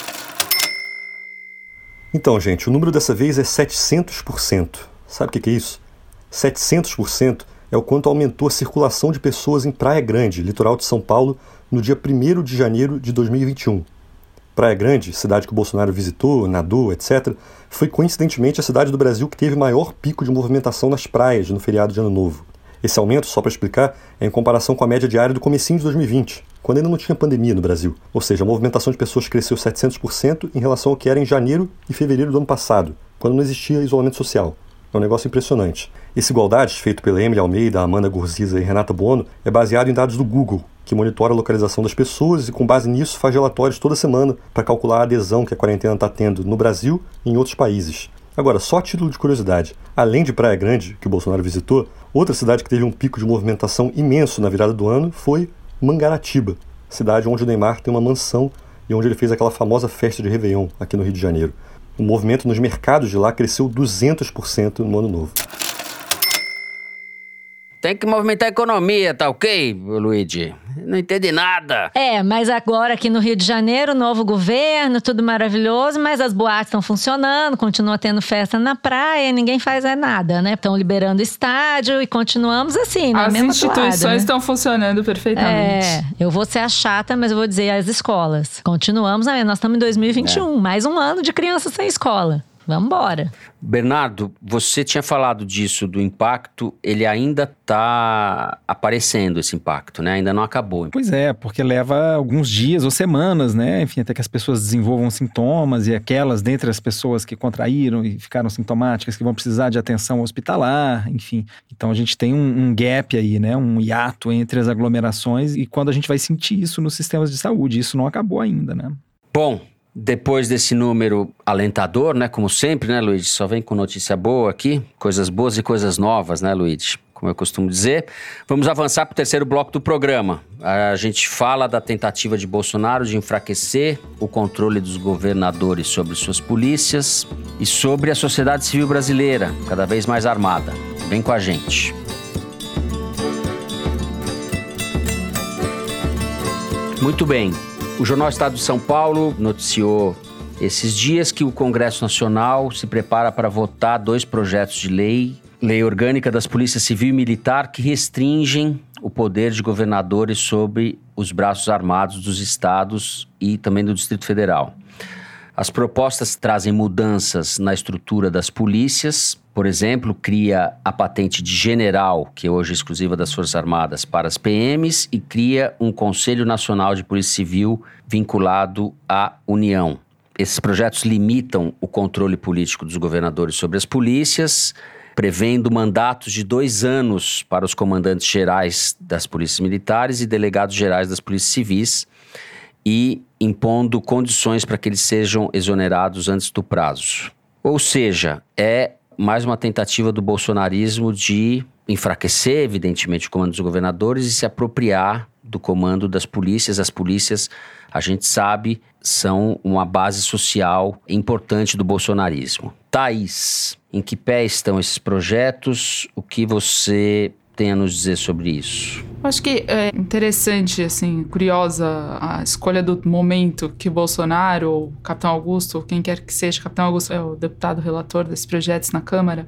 Então, gente, o número dessa vez é setecentos por cento. Sabe o que, que é isso? setecentos por cento é o quanto aumentou a circulação de pessoas em Praia Grande, litoral de São Paulo, no dia primeiro de janeiro de dois mil e vinte e um. Praia Grande, cidade que o Bolsonaro visitou, nadou, etcétera, foi coincidentemente a cidade do Brasil que teve maior pico de movimentação nas praias no feriado de Ano Novo. Esse aumento, só para explicar, é em comparação com a média diária do comecinho de dois mil e vinte, quando ainda não tinha pandemia no Brasil. Ou seja, a movimentação de pessoas cresceu setecentos por cento em relação ao que era em janeiro e fevereiro do ano passado, quando não existia isolamento social. É um negócio impressionante. Esse Igualdades, feito pela Emily Almeida, Amanda Gurziza e Renata Buono, é baseado em dados do Google, que monitora a localização das pessoas e, com base nisso, faz relatórios toda semana para calcular a adesão que a quarentena está tendo no Brasil e em outros países. Agora, só a título de curiosidade, além de Praia Grande, que o Bolsonaro visitou, outra cidade que teve um pico de movimentação imenso na virada do ano foi Mangaratiba, cidade onde o Neymar tem uma mansão e onde ele fez aquela famosa festa de Réveillon aqui no Rio de Janeiro. O movimento nos mercados de lá cresceu duzentos por cento no ano novo. Tem que movimentar a economia, tá ok, Luigi? Não entendi nada. É, mas agora aqui no Rio de Janeiro, novo governo, tudo maravilhoso, mas as boates estão funcionando, continua tendo festa na praia, ninguém faz é nada, né? Estão liberando estádio e continuamos assim, né? As mesma instituições toada, né? estão funcionando perfeitamente. É, eu vou ser a chata, mas eu vou dizer as escolas. Continuamos, né? Nós estamos em dois mil e vinte e um, é. mais um ano de crianças sem escola. Vamos embora. Bernardo, você tinha falado disso, do impacto, ele ainda está aparecendo, esse impacto, né? Ainda não acabou. Pois é, porque leva alguns dias ou semanas, né? Enfim, até que as pessoas desenvolvam sintomas e aquelas dentre as pessoas que contraíram e ficaram sintomáticas que vão precisar de atenção hospitalar, enfim. Então a gente tem um, um gap aí, né? Um hiato entre as aglomerações e quando a gente vai sentir isso nos sistemas de saúde. Isso não acabou ainda, né? Bom, depois desse número alentador, né? Como sempre, né, Luigi? Só vem com notícia boa aqui. Coisas boas e coisas novas, né, Luigi? Como eu costumo dizer. Vamos avançar para o terceiro bloco do programa. A gente fala da tentativa de Bolsonaro de enfraquecer o controle dos governadores sobre suas polícias e sobre a sociedade civil brasileira, cada vez mais armada. Vem com a gente. Muito bem. O Jornal Estado de São Paulo noticiou esses dias que o Congresso Nacional se prepara para votar dois projetos de lei lei orgânica das polícias civil e militar que restringem o poder de governadores sobre os braços armados dos estados e também do Distrito Federal. As propostas trazem mudanças na estrutura das polícias. Por exemplo, cria a patente de general, que hoje é exclusiva das Forças Armadas, para as P Ms e cria um Conselho Nacional de Polícia Civil vinculado à União. Esses projetos limitam o controle político dos governadores sobre as polícias, prevendo mandatos de dois anos para os comandantes gerais das polícias militares e delegados gerais das polícias civis e impondo condições para que eles sejam exonerados antes do prazo. Ou seja, é mais uma tentativa do bolsonarismo de enfraquecer, evidentemente, o comando dos governadores e se apropriar do comando das polícias. As polícias, a gente sabe, são uma base social importante do bolsonarismo. Thaís, em que pé estão esses projetos? O que você tem a nos dizer sobre isso? Acho que é interessante, assim, curiosa a escolha do momento que o Bolsonaro, ou o Capitão Augusto, ou quem quer que seja, Capitão Augusto é o deputado relator desses projetos na Câmara,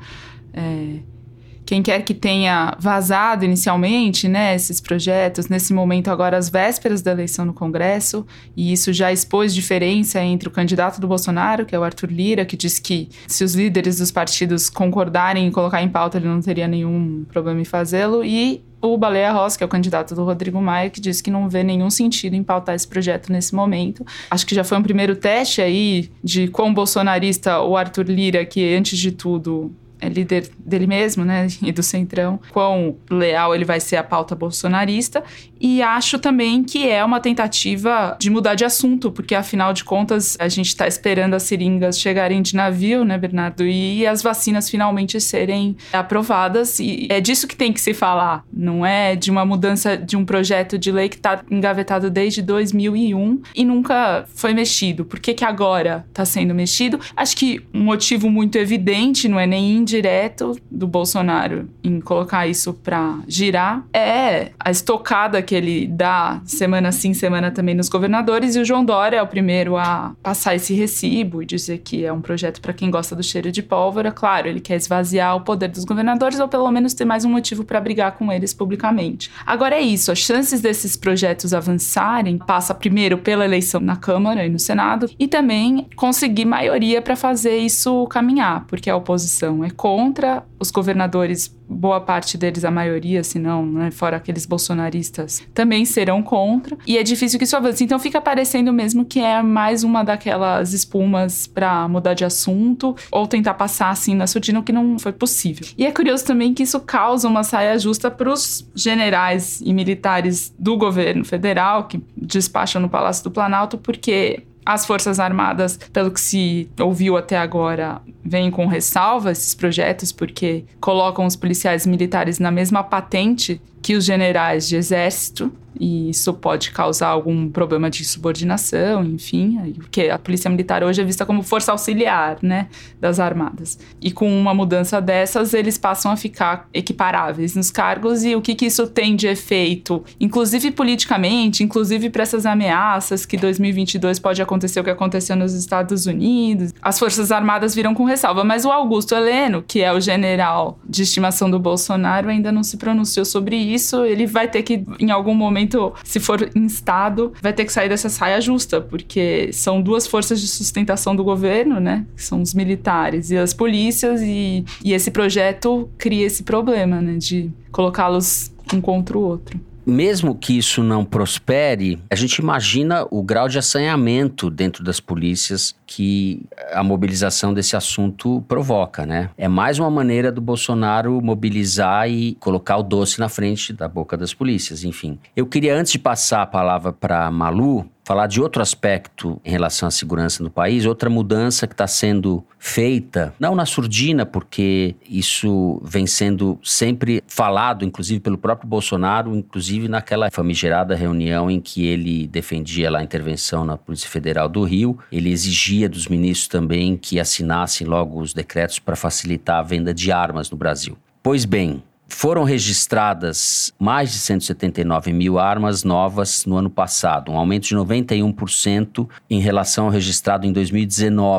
é, quem quer que tenha vazado inicialmente, né, esses projetos, nesse momento agora às vésperas da eleição no Congresso, e isso já expôs diferença entre o candidato do Bolsonaro, que é o Arthur Lira, que diz que se os líderes dos partidos concordarem em colocar em pauta, ele não teria nenhum problema em fazê-lo, e o Baleia Rossi, que é o candidato do Rodrigo Maia, que diz que não vê nenhum sentido em pautar esse projeto nesse momento. Acho que já foi um primeiro teste aí de quão bolsonarista o Arthur Lira, que antes de tudo é líder dele mesmo, né, e do Centrão, quão leal ele vai ser à pauta bolsonarista. E acho também que é uma tentativa de mudar de assunto, porque afinal de contas a gente está esperando as seringas chegarem de navio, né, Bernardo, e as vacinas finalmente serem aprovadas, e é disso que tem que se falar, não é de uma mudança de um projeto de lei que está engavetado desde dois mil e um e nunca foi mexido. Por que que agora está sendo mexido? Acho que um motivo muito evidente, não é nem indireto, do Bolsonaro em colocar isso para girar, é a estocada que ele dá semana sim, semana também nos governadores, e o João Dória é o primeiro a passar esse recibo e dizer que é um projeto para quem gosta do cheiro de pólvora. Claro, ele quer esvaziar o poder dos governadores ou pelo menos ter mais um motivo para brigar com eles publicamente. Agora é isso, as chances desses projetos avançarem passa primeiro pela eleição na Câmara e no Senado e também conseguir maioria para fazer isso caminhar, porque a oposição é contra, os governadores, boa parte deles, a maioria, se não, né, fora aqueles bolsonaristas, também serão contra, e é difícil que isso avance. Então fica parecendo mesmo que é mais uma daquelas espumas para mudar de assunto, ou tentar passar assim na surdina, o que não foi possível. E é curioso também que isso causa uma saia justa para os generais e militares do governo federal, que despacham no Palácio do Planalto, porque as Forças Armadas, pelo que se ouviu até agora, vêm com ressalva esses projetos, porque colocam os policiais militares na mesma patente que os generais de exército, e isso pode causar algum problema de subordinação, enfim, porque a polícia militar hoje é vista como força auxiliar, né, das armadas. E com uma mudança dessas, eles passam a ficar equiparáveis nos cargos, e o que, que isso tem de efeito, inclusive politicamente, inclusive para essas ameaças que em dois mil e vinte e dois pode acontecer o que aconteceu nos Estados Unidos. As Forças Armadas viram com ressalva, mas o Augusto Heleno, que é o general de estimação do Bolsonaro, ainda não se pronunciou sobre isso. Ele vai ter que, em algum momento, se for instado, vai ter que sair dessa saia justa, porque são duas forças de sustentação do governo, né? Que são os militares e as polícias, e, e esse projeto cria esse problema, né? De colocá-los um contra o outro. Mesmo que isso não prospere, a gente imagina o grau de assanhamento dentro das polícias que a mobilização desse assunto provoca, né? É mais uma maneira do Bolsonaro mobilizar e colocar o doce na frente da boca das polícias, enfim. Eu queria, antes de passar a palavra para Malu, falar de outro aspecto em relação à segurança no país, outra mudança que está sendo feita, não na surdina, porque isso vem sendo sempre falado, inclusive pelo próprio Bolsonaro, inclusive naquela famigerada reunião em que ele defendia lá a intervenção na Polícia Federal do Rio. Ele exigia dos ministros também que assinassem logo os decretos para facilitar a venda de armas no Brasil. Pois bem, foram registradas mais de cento e setenta e nove mil armas novas no ano passado, um aumento de noventa e um por cento em relação ao registrado em dois mil e dezenove.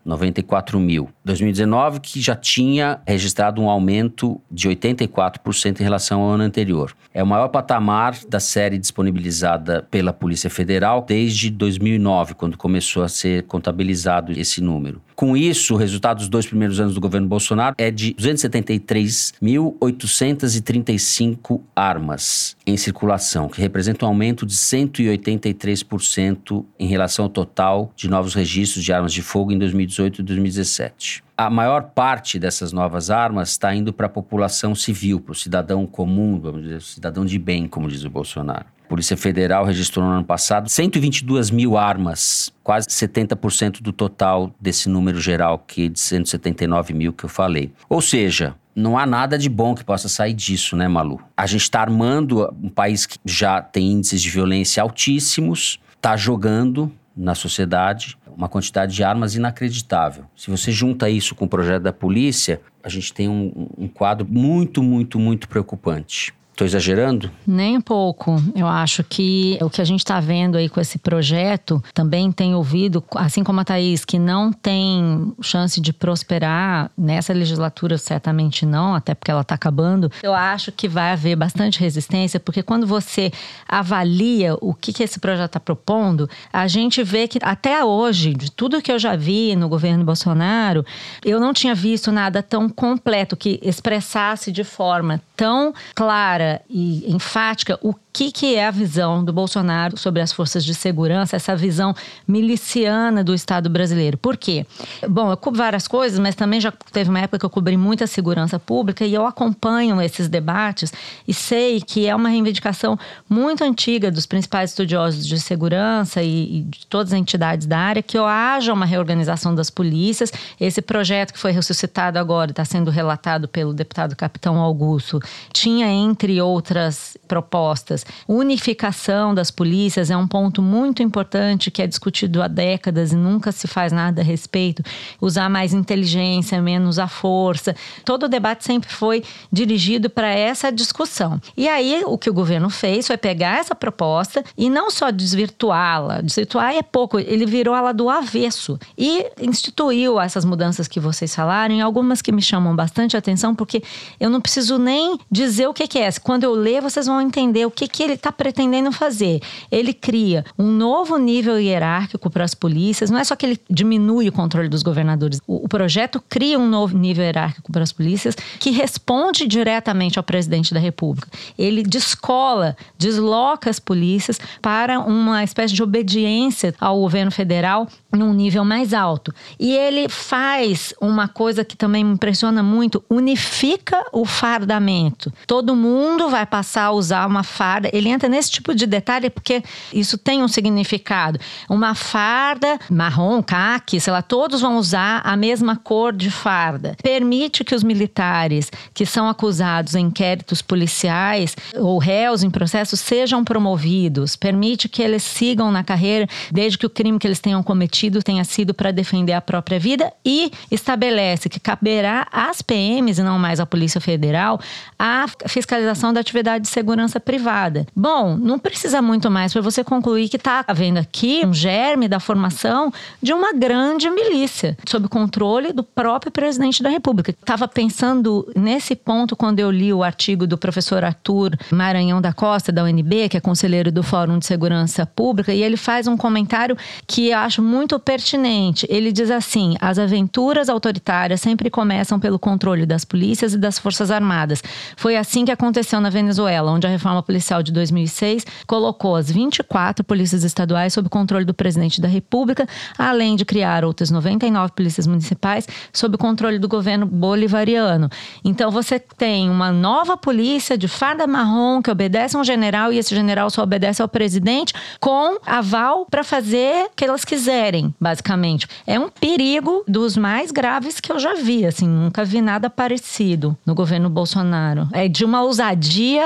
noventa e quatro mil. dois mil e dezenove, que já tinha registrado um aumento de oitenta e quatro por cento em relação ao ano anterior. É o maior patamar da série disponibilizada pela Polícia Federal desde dois mil e nove, quando começou a ser contabilizado esse número. Com isso, o resultado dos dois primeiros anos do governo Bolsonaro é de duzentos e setenta e três mil oitocentos e trinta e cinco armas em circulação, que representa um aumento de cento e oitenta e três por cento em relação ao total de novos registros de armas de fogo em dois mil e dezoito e dois mil e dezessete. A maior parte dessas novas armas está indo para a população civil, para o cidadão comum, vamos dizer, cidadão de bem, como diz o Bolsonaro. A Polícia Federal registrou no ano passado cento e vinte e duas mil armas, quase setenta por cento do total desse número geral, que é de cento e setenta e nove mil que eu falei. Ou seja, não há nada de bom que possa sair disso, né, Malu? A gente está armando um país que já tem índices de violência altíssimos, está jogando na sociedade uma quantidade de armas inacreditável. Se você junta isso com o projeto da polícia, a gente tem um, um quadro muito, muito, muito preocupante. Estou exagerando? Nem um pouco. Eu acho que o que a gente está vendo aí com esse projeto, também tem ouvido, assim como a Thaís, que não tem chance de prosperar nessa legislatura, certamente não, até porque ela está acabando. Eu acho que vai haver bastante resistência, porque quando você avalia o que, que esse projeto está propondo, a gente vê que até hoje, de tudo que eu já vi no governo Bolsonaro, eu não tinha visto nada tão completo, que expressasse de forma tão clara e enfática o que, que é a visão do Bolsonaro sobre as forças de segurança, essa visão miliciana do Estado brasileiro. Por quê? Bom, eu cubro várias coisas, mas também já teve uma época que eu cobri muita segurança pública e eu acompanho esses debates e sei que é uma reivindicação muito antiga dos principais estudiosos de segurança e, e de todas as entidades da área, que haja uma reorganização das polícias. Esse projeto que foi ressuscitado agora, está sendo relatado pelo deputado Capitão Augusto, tinha, entre outras propostas, unificação das polícias é um ponto muito importante que é discutido há décadas e nunca se faz nada a respeito. Usar mais inteligência, menos a força. Todo o debate sempre foi dirigido para essa discussão. E aí, o que o governo fez foi pegar essa proposta e não só desvirtuá-la. Desvirtuar é pouco, ele virou ela do avesso e instituiu essas mudanças que vocês falaram, e algumas que me chamam bastante atenção, porque eu não preciso nem dizer o que, que é. Quando eu ler, vocês vão entender o que, que ele está pretendendo fazer. Ele cria um novo nível hierárquico para as polícias. Não é só que ele diminui o controle dos governadores. O, o projeto cria um novo nível hierárquico para as polícias que responde diretamente ao presidente da República. Ele descola, desloca as polícias para uma espécie de obediência ao governo federal num nível mais alto. E ele faz uma coisa que também me impressiona muito, unifica o fardamento. Todo mundo vai passar a usar uma farda. Ele entra nesse tipo de detalhe porque isso tem um significado. Uma farda marrom, caqui, sei lá, todos vão usar a mesma cor de farda. Permite que os militares que são acusados em inquéritos policiais ou réus em processos sejam promovidos. Permite que eles sigam na carreira desde que o crime que eles tenham cometido tenha sido para defender a própria vida, e estabelece que caberá às P Ms e não mais à Polícia Federal a fiscalização da atividade de segurança privada. Bom, não precisa muito mais para você concluir que está havendo aqui um germe da formação de uma grande milícia, sob controle do próprio presidente da República. Estava pensando nesse ponto quando eu li o artigo do professor Arthur Maranhão da Costa, da U N B, que é conselheiro do Fórum de Segurança Pública, e ele faz um comentário que eu acho muito pertinente. Ele diz assim: as aventuras autoritárias sempre começam pelo controle das polícias e das forças armadas. Foi assim que aconteceu na Venezuela, onde a reforma policial de dois mil e seis colocou as vinte e quatro polícias estaduais sob controle do presidente da República, além de criar outras noventa e nove polícias municipais sob controle do governo bolivariano. Então você tem uma nova polícia de farda marrom que obedece a um general, e esse general só obedece ao presidente com aval para fazer o que elas quiserem, basicamente. É um perigo dos mais graves que eu já vi, assim, nunca vi nada parecido no governo Bolsonaro. É de uma ousadia inacreditável.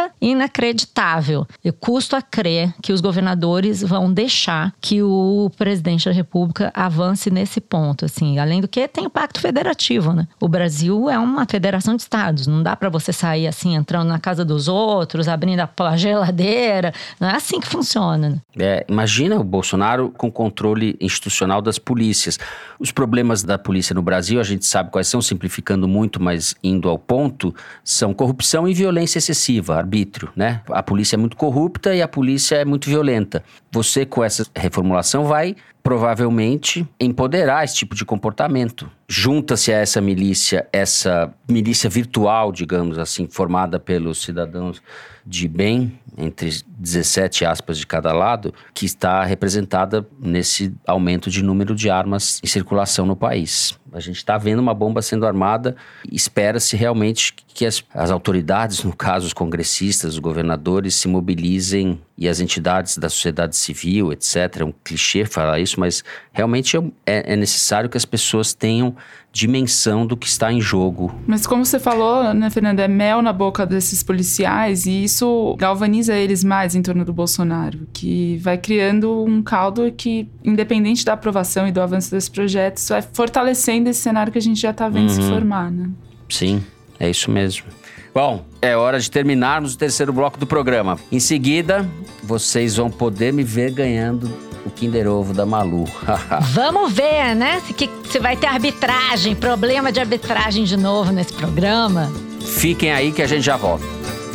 inacreditável. Eu custo a crer que os governadores vão deixar que o presidente da República avance nesse ponto, assim. Além do que, tem o Pacto Federativo, né? O Brasil é uma federação de estados. Não dá para você sair assim, entrando na casa dos outros, abrindo a geladeira. Não é assim que funciona, né? É, imagina o Bolsonaro com controle institucional das polícias. Os problemas da polícia no Brasil, a gente sabe quais são, simplificando muito, mas indo ao ponto, são corrupção e violência excessiva, arbítrio, né? A polícia é muito corrupta e a polícia é muito violenta. Você, com essa reformulação, vai provavelmente empoderar esse tipo de comportamento. Junta-se a essa milícia, essa milícia virtual, digamos assim, formada pelos cidadãos de bem, entre dezessete aspas de cada lado, que está representada nesse aumento de número de armas em circulação no país. A gente está vendo uma bomba sendo armada e espera-se realmente que as, as autoridades, no caso os congressistas, os governadores, se mobilizem e as entidades da sociedade civil, etcétera. É um clichê falar isso, mas realmente é, é necessário que as pessoas tenham dimensão do que está em jogo. Mas como você falou, né, Fernanda, é mel na boca desses policiais e isso galvaniza eles mais em torno do Bolsonaro, que vai criando um caldo que, independente da aprovação e do avanço desse projeto, isso vai fortalecendo esse cenário que a gente já está vendo uhum. se formar, né? Sim, é isso mesmo. Bom, é hora de terminarmos o terceiro bloco do programa. Em seguida, vocês vão poder me ver ganhando o Kinder Ovo da Malu. Vamos ver, né? Se, que, se vai ter arbitragem, problema de arbitragem de novo nesse programa. Fiquem aí que a gente já volta.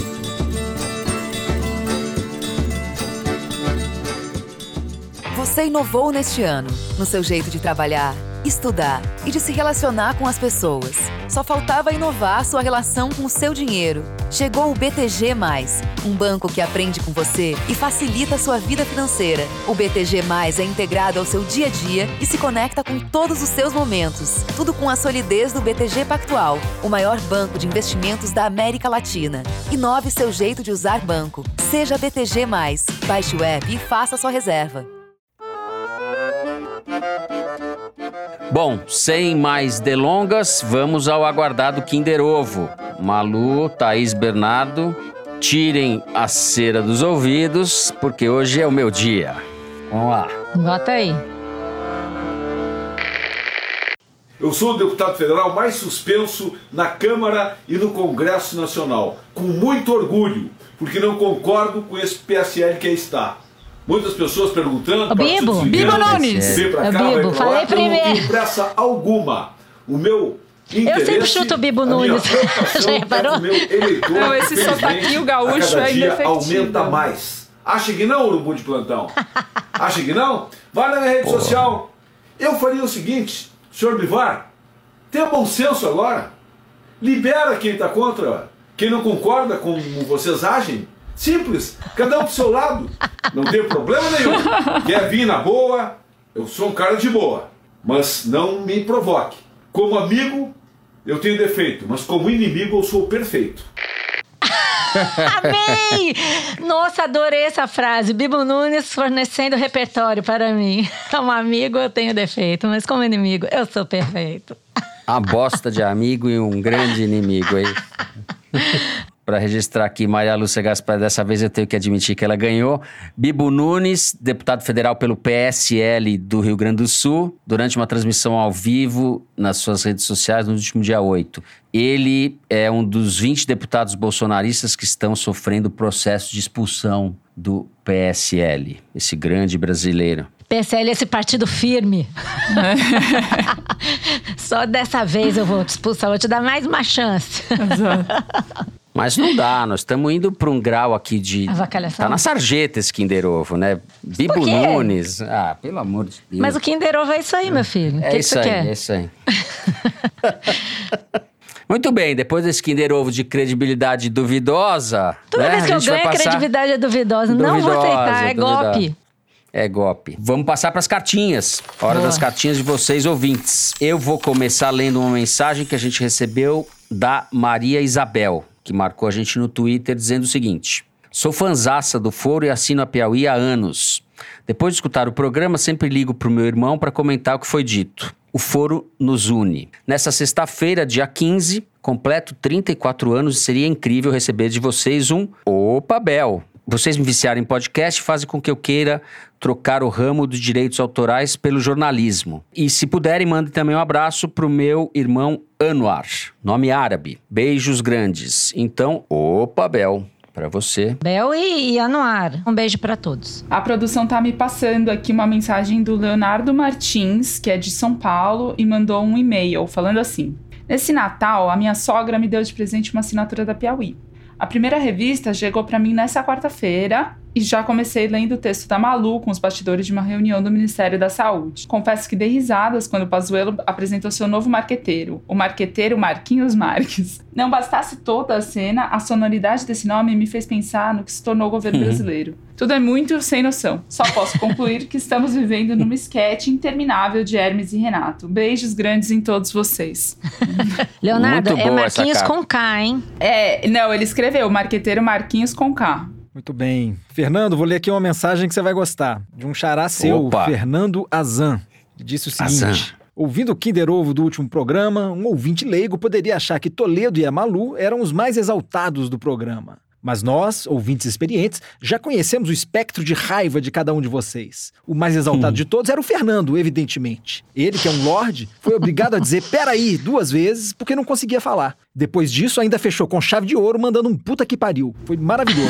Você inovou neste ano, no seu jeito de trabalhar, estudar e de se relacionar com as pessoas. Só faltava inovar sua relação com o seu dinheiro. Chegou o B T G mais, um banco que aprende com você e facilita a sua vida financeira. O B T G mais é integrado ao seu dia a dia e se conecta com todos os seus momentos. Tudo com a solidez do B T G Pactual, o maior banco de investimentos da América Latina. Inove seu jeito de usar banco. Seja B T G mais. Baixe o app e faça sua reserva. Bom, sem mais delongas, vamos ao aguardado Kinder Ovo. Malu, Thaís, Bernardo, tirem a cera dos ouvidos, porque hoje é o meu dia. Vamos lá. Bota aí. Eu sou o deputado federal mais suspenso na Câmara e no Congresso Nacional, com muito orgulho, porque não concordo com esse P S L que aí está. Muitas pessoas perguntando... O Bibo, Bibo Nunes. Vem pra cá, Bibo, vai pra falei lá, primeiro. Eu não tenho pressa alguma. O meu interesse... Eu sempre chuto o Bibo Nunes. Já reparou? É o meu eleitor, não, esse sotaquinho gaúcho é indefectível. Aumenta mais. Acha que não, urubu de plantão? Acha que não? Vai na minha rede Pô. social. Eu faria o seguinte, senhor Bivar, tenha bom senso agora. Libera quem está contra, quem não concorda com como vocês agem. Simples, cada um pro seu lado, não tem problema nenhum. Quer vir na boa, eu sou um cara de boa, mas não me provoque. Como amigo, eu tenho defeito, mas como inimigo eu sou perfeito. Amei! Nossa, adorei essa frase. Bibo Nunes fornecendo repertório para mim. Como amigo eu tenho defeito, mas como inimigo eu sou perfeito. A bosta de amigo e um grande inimigo, hein? Para registrar aqui, Maria Lúcia Gaspar, dessa vez eu tenho que admitir que ela ganhou. Bibo Nunes, deputado federal pelo P S L do Rio Grande do Sul, durante uma transmissão ao vivo nas suas redes sociais no último dia oito. Ele é um dos vinte deputados bolsonaristas que estão sofrendo processo de expulsão do P S L, esse grande brasileiro. P S L é esse partido firme. Só dessa vez eu vou te expulsar, vou te dar mais uma chance. Exato. Mas não dá, nós estamos indo para um grau aqui de... Avacalhação. Tá na sarjeta esse Kinder Ovo, né? Bibo Nunes. Ah, pelo amor de Deus. Mas o Kinder Ovo é isso aí, meu filho. É que isso que aí, quer? é isso aí. Muito bem, depois desse Kinder Ovo de credibilidade duvidosa... Toda né, vez que eu ganho, a credibilidade é duvidosa. duvidosa não vou aceitar, é duvidosa. golpe. É golpe. Vamos passar para as cartinhas. Hora Boa. das cartinhas de vocês, ouvintes. Eu vou começar lendo uma mensagem que a gente recebeu da Maria Isabel, que marcou a gente no Twitter dizendo o seguinte: sou fanzaça do Foro e assino a Piauí há anos. Depois de escutar o programa, sempre ligo pro meu irmão para comentar o que foi dito. O Foro nos une. Nessa sexta-feira, dia quinze, completo trinta e quatro anos e seria incrível receber de vocês um Opa, Bel! Vocês me viciarem em podcast fazem com que eu queira trocar o ramo dos direitos autorais pelo jornalismo. E se puderem, mandem também um abraço pro meu irmão Anwar, nome árabe. Beijos grandes. Então, Opa, Bel! Para você. Bel e Anwar. Um beijo para todos. A produção tá me passando aqui uma mensagem do Leonardo Martins, que é de São Paulo, e mandou um e-mail falando assim: nesse Natal, a minha sogra me deu de presente uma assinatura da Piauí. A primeira revista chegou para mim nessa quarta-feira e já comecei lendo o texto da Malu com os bastidores de uma reunião do Ministério da Saúde. Confesso que dei risadas quando o Pazuello apresentou seu novo marqueteiro, o marqueteiro Marquinhos Marques. Não bastasse toda a cena, a sonoridade desse nome me fez pensar no que se tornou o governo uhum. brasileiro. Tudo é muito sem noção. Só posso concluir que estamos vivendo numa esquete interminável de Hermes e Renato. Beijos grandes em todos vocês. Leonardo, é Marquinhos com K, hein? É, não, ele escreveu Marqueteiro Marquinhos com K. Muito bem. Fernando, vou ler aqui uma mensagem que você vai gostar. De um xará seu, Opa. Fernando Azan. Que disse o seguinte: Azan. Ouvindo o Kinder Ovo do último programa, um ouvinte leigo poderia achar que Toledo e a Malu eram os mais exaltados do programa. Mas nós, ouvintes experientes, já conhecemos o espectro de raiva de cada um de vocês. O mais exaltado hum. de todos era o Fernando, evidentemente. Ele, que é um lorde, foi obrigado a dizer peraí duas vezes porque não conseguia falar. Depois disso, ainda fechou com chave de ouro, mandando um puta que pariu. Foi maravilhoso.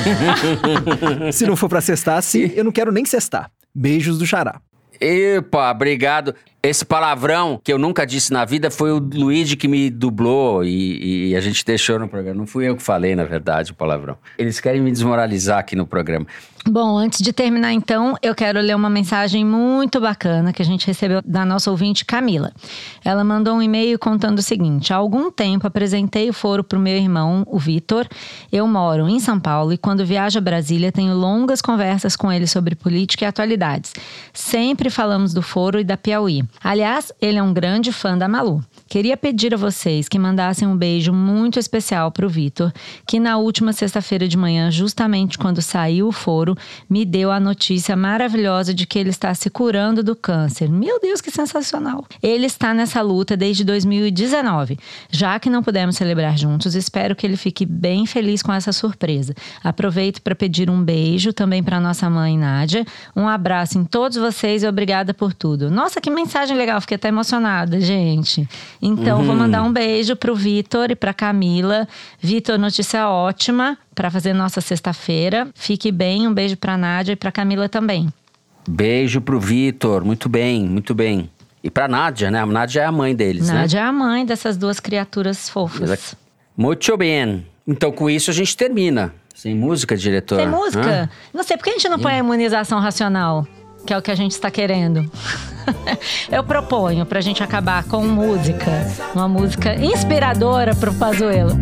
Se não for pra cestar assim, eu não quero nem cestar. Beijos do xará. Epa, obrigado. Esse palavrão que eu nunca disse na vida foi o Luigi que me dublou e, e a gente deixou no programa. Não fui eu que falei, na verdade, o palavrão. Eles querem me desmoralizar aqui no programa. Bom, antes de terminar então, eu quero ler uma mensagem muito bacana que a gente recebeu da nossa ouvinte Camila. Ela mandou um e-mail contando o seguinte: há algum tempo apresentei o foro para o meu irmão, o Vitor. Eu moro em São Paulo e quando viajo a Brasília tenho longas conversas com ele sobre política e atualidades. Sempre falamos do foro e da Piauí. Aliás, ele é um grande fã da Malu. Queria pedir a vocês que mandassem um beijo muito especial para o Vitor, que na última sexta-feira de manhã, justamente quando saiu o foro, me deu a notícia maravilhosa de que ele está se curando do câncer. Meu Deus, que sensacional! Ele está nessa luta desde dois mil e dezenove. Já que não pudemos celebrar juntos, espero que ele fique bem feliz com essa surpresa. Aproveito para pedir um beijo também para nossa mãe Nádia. Um abraço em todos vocês e obrigada por tudo. Nossa, que mensagem legal! Fiquei até emocionada, gente. Então, uhum. vou mandar um beijo pro Vitor e pra Camila. Vitor, notícia ótima para fazer nossa sexta-feira. Fique bem, um beijo pra Nádia e pra Camila também. Beijo pro Vitor, muito bem, muito bem. E pra Nádia, né? A Nádia é a mãe deles, Nádia né? Nádia é a mãe dessas duas criaturas fofas. Muito bem. Então, com isso, a gente termina. Sem música, diretor? Sem música? Hã? Não sei, por que a gente não põe a imunização racional? Que é o que a gente está querendo. Eu proponho pra gente acabar com música. Uma música inspiradora pro Pazuello.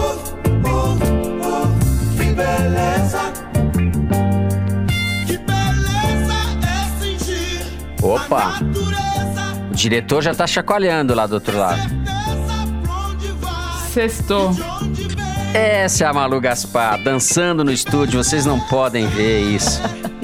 Que beleza, que beleza é sentir. Opa! O diretor já tá chacoalhando lá do outro lado. Sextou. Essa é a Malu Gaspar, dançando no estúdio. Vocês não podem ver isso.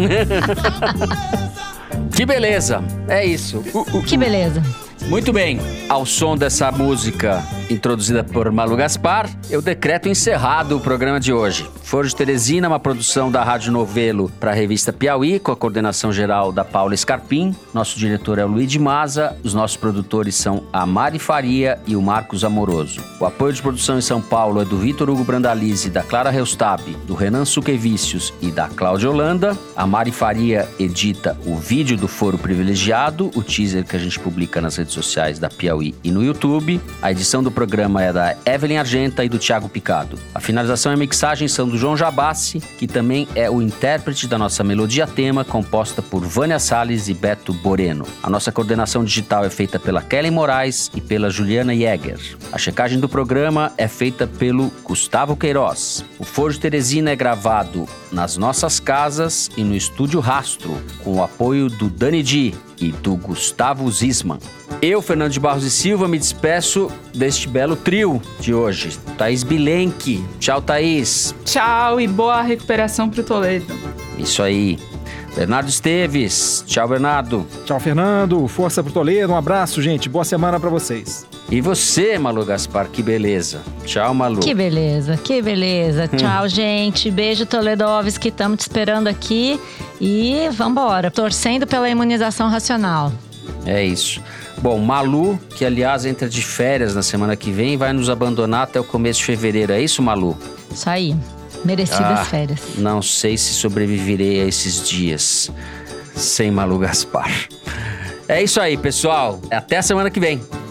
Que beleza, é isso. Uh, uh, que beleza. Muito bem, ao som dessa música introduzida por Malu Gaspar, eu decreto encerrado o programa de hoje. Foro de Teresina, uma produção da Rádio Novelo para a revista Piauí, com a coordenação geral da Paula Scarpim. Nosso diretor é o Luiz de Maza, os nossos produtores são a Mari Faria e o Marcos Amoroso. O apoio de produção em São Paulo é do Vitor Hugo Brandalize, da Clara Reustab, do Renan Suquevicius e da Cláudia Holanda. A Mari Faria edita o vídeo do Foro Privilegiado, o teaser que a gente publica nas redes sociais da Piauí e no YouTube. A edição do programa é da Evelyn Argenta e do Thiago Picado. A finalização e a mixagem são do João Jabassi, que também é o intérprete da nossa melodia tema, composta por Vânia Salles e Beto Boreno. A nossa coordenação digital é feita pela Kellen Moraes e pela Juliana Jäger. A checagem do programa é feita pelo Gustavo Queiroz. O Foro de Teresina é gravado nas nossas casas e no Estúdio Rastro, com o apoio do Dani Di e do Gustavo Zisman. Eu, Fernando de Barros e Silva, me despeço deste belo trio de hoje. Thaís Bilenque. Tchau, Thaís. Tchau e boa recuperação pro Toledo. Isso aí. Bernardo Esteves. Tchau, Bernardo. Tchau, Fernando. Força pro Toledo. Um abraço, gente. Boa semana pra vocês. E você, Malu Gaspar, que beleza. Tchau, Malu. Que beleza, que beleza. Hum. Tchau, gente. Beijo, Toledovski, estamos te esperando aqui. E vambora, torcendo pela imunização racional. É isso. Bom, Malu, que aliás entra de férias na semana que vem, vai nos abandonar até o começo de fevereiro. É isso, Malu? Isso aí. Merecidas ah, férias. Não sei se sobreviverei a esses dias sem Malu Gaspar. É isso aí, pessoal. Até a semana que vem.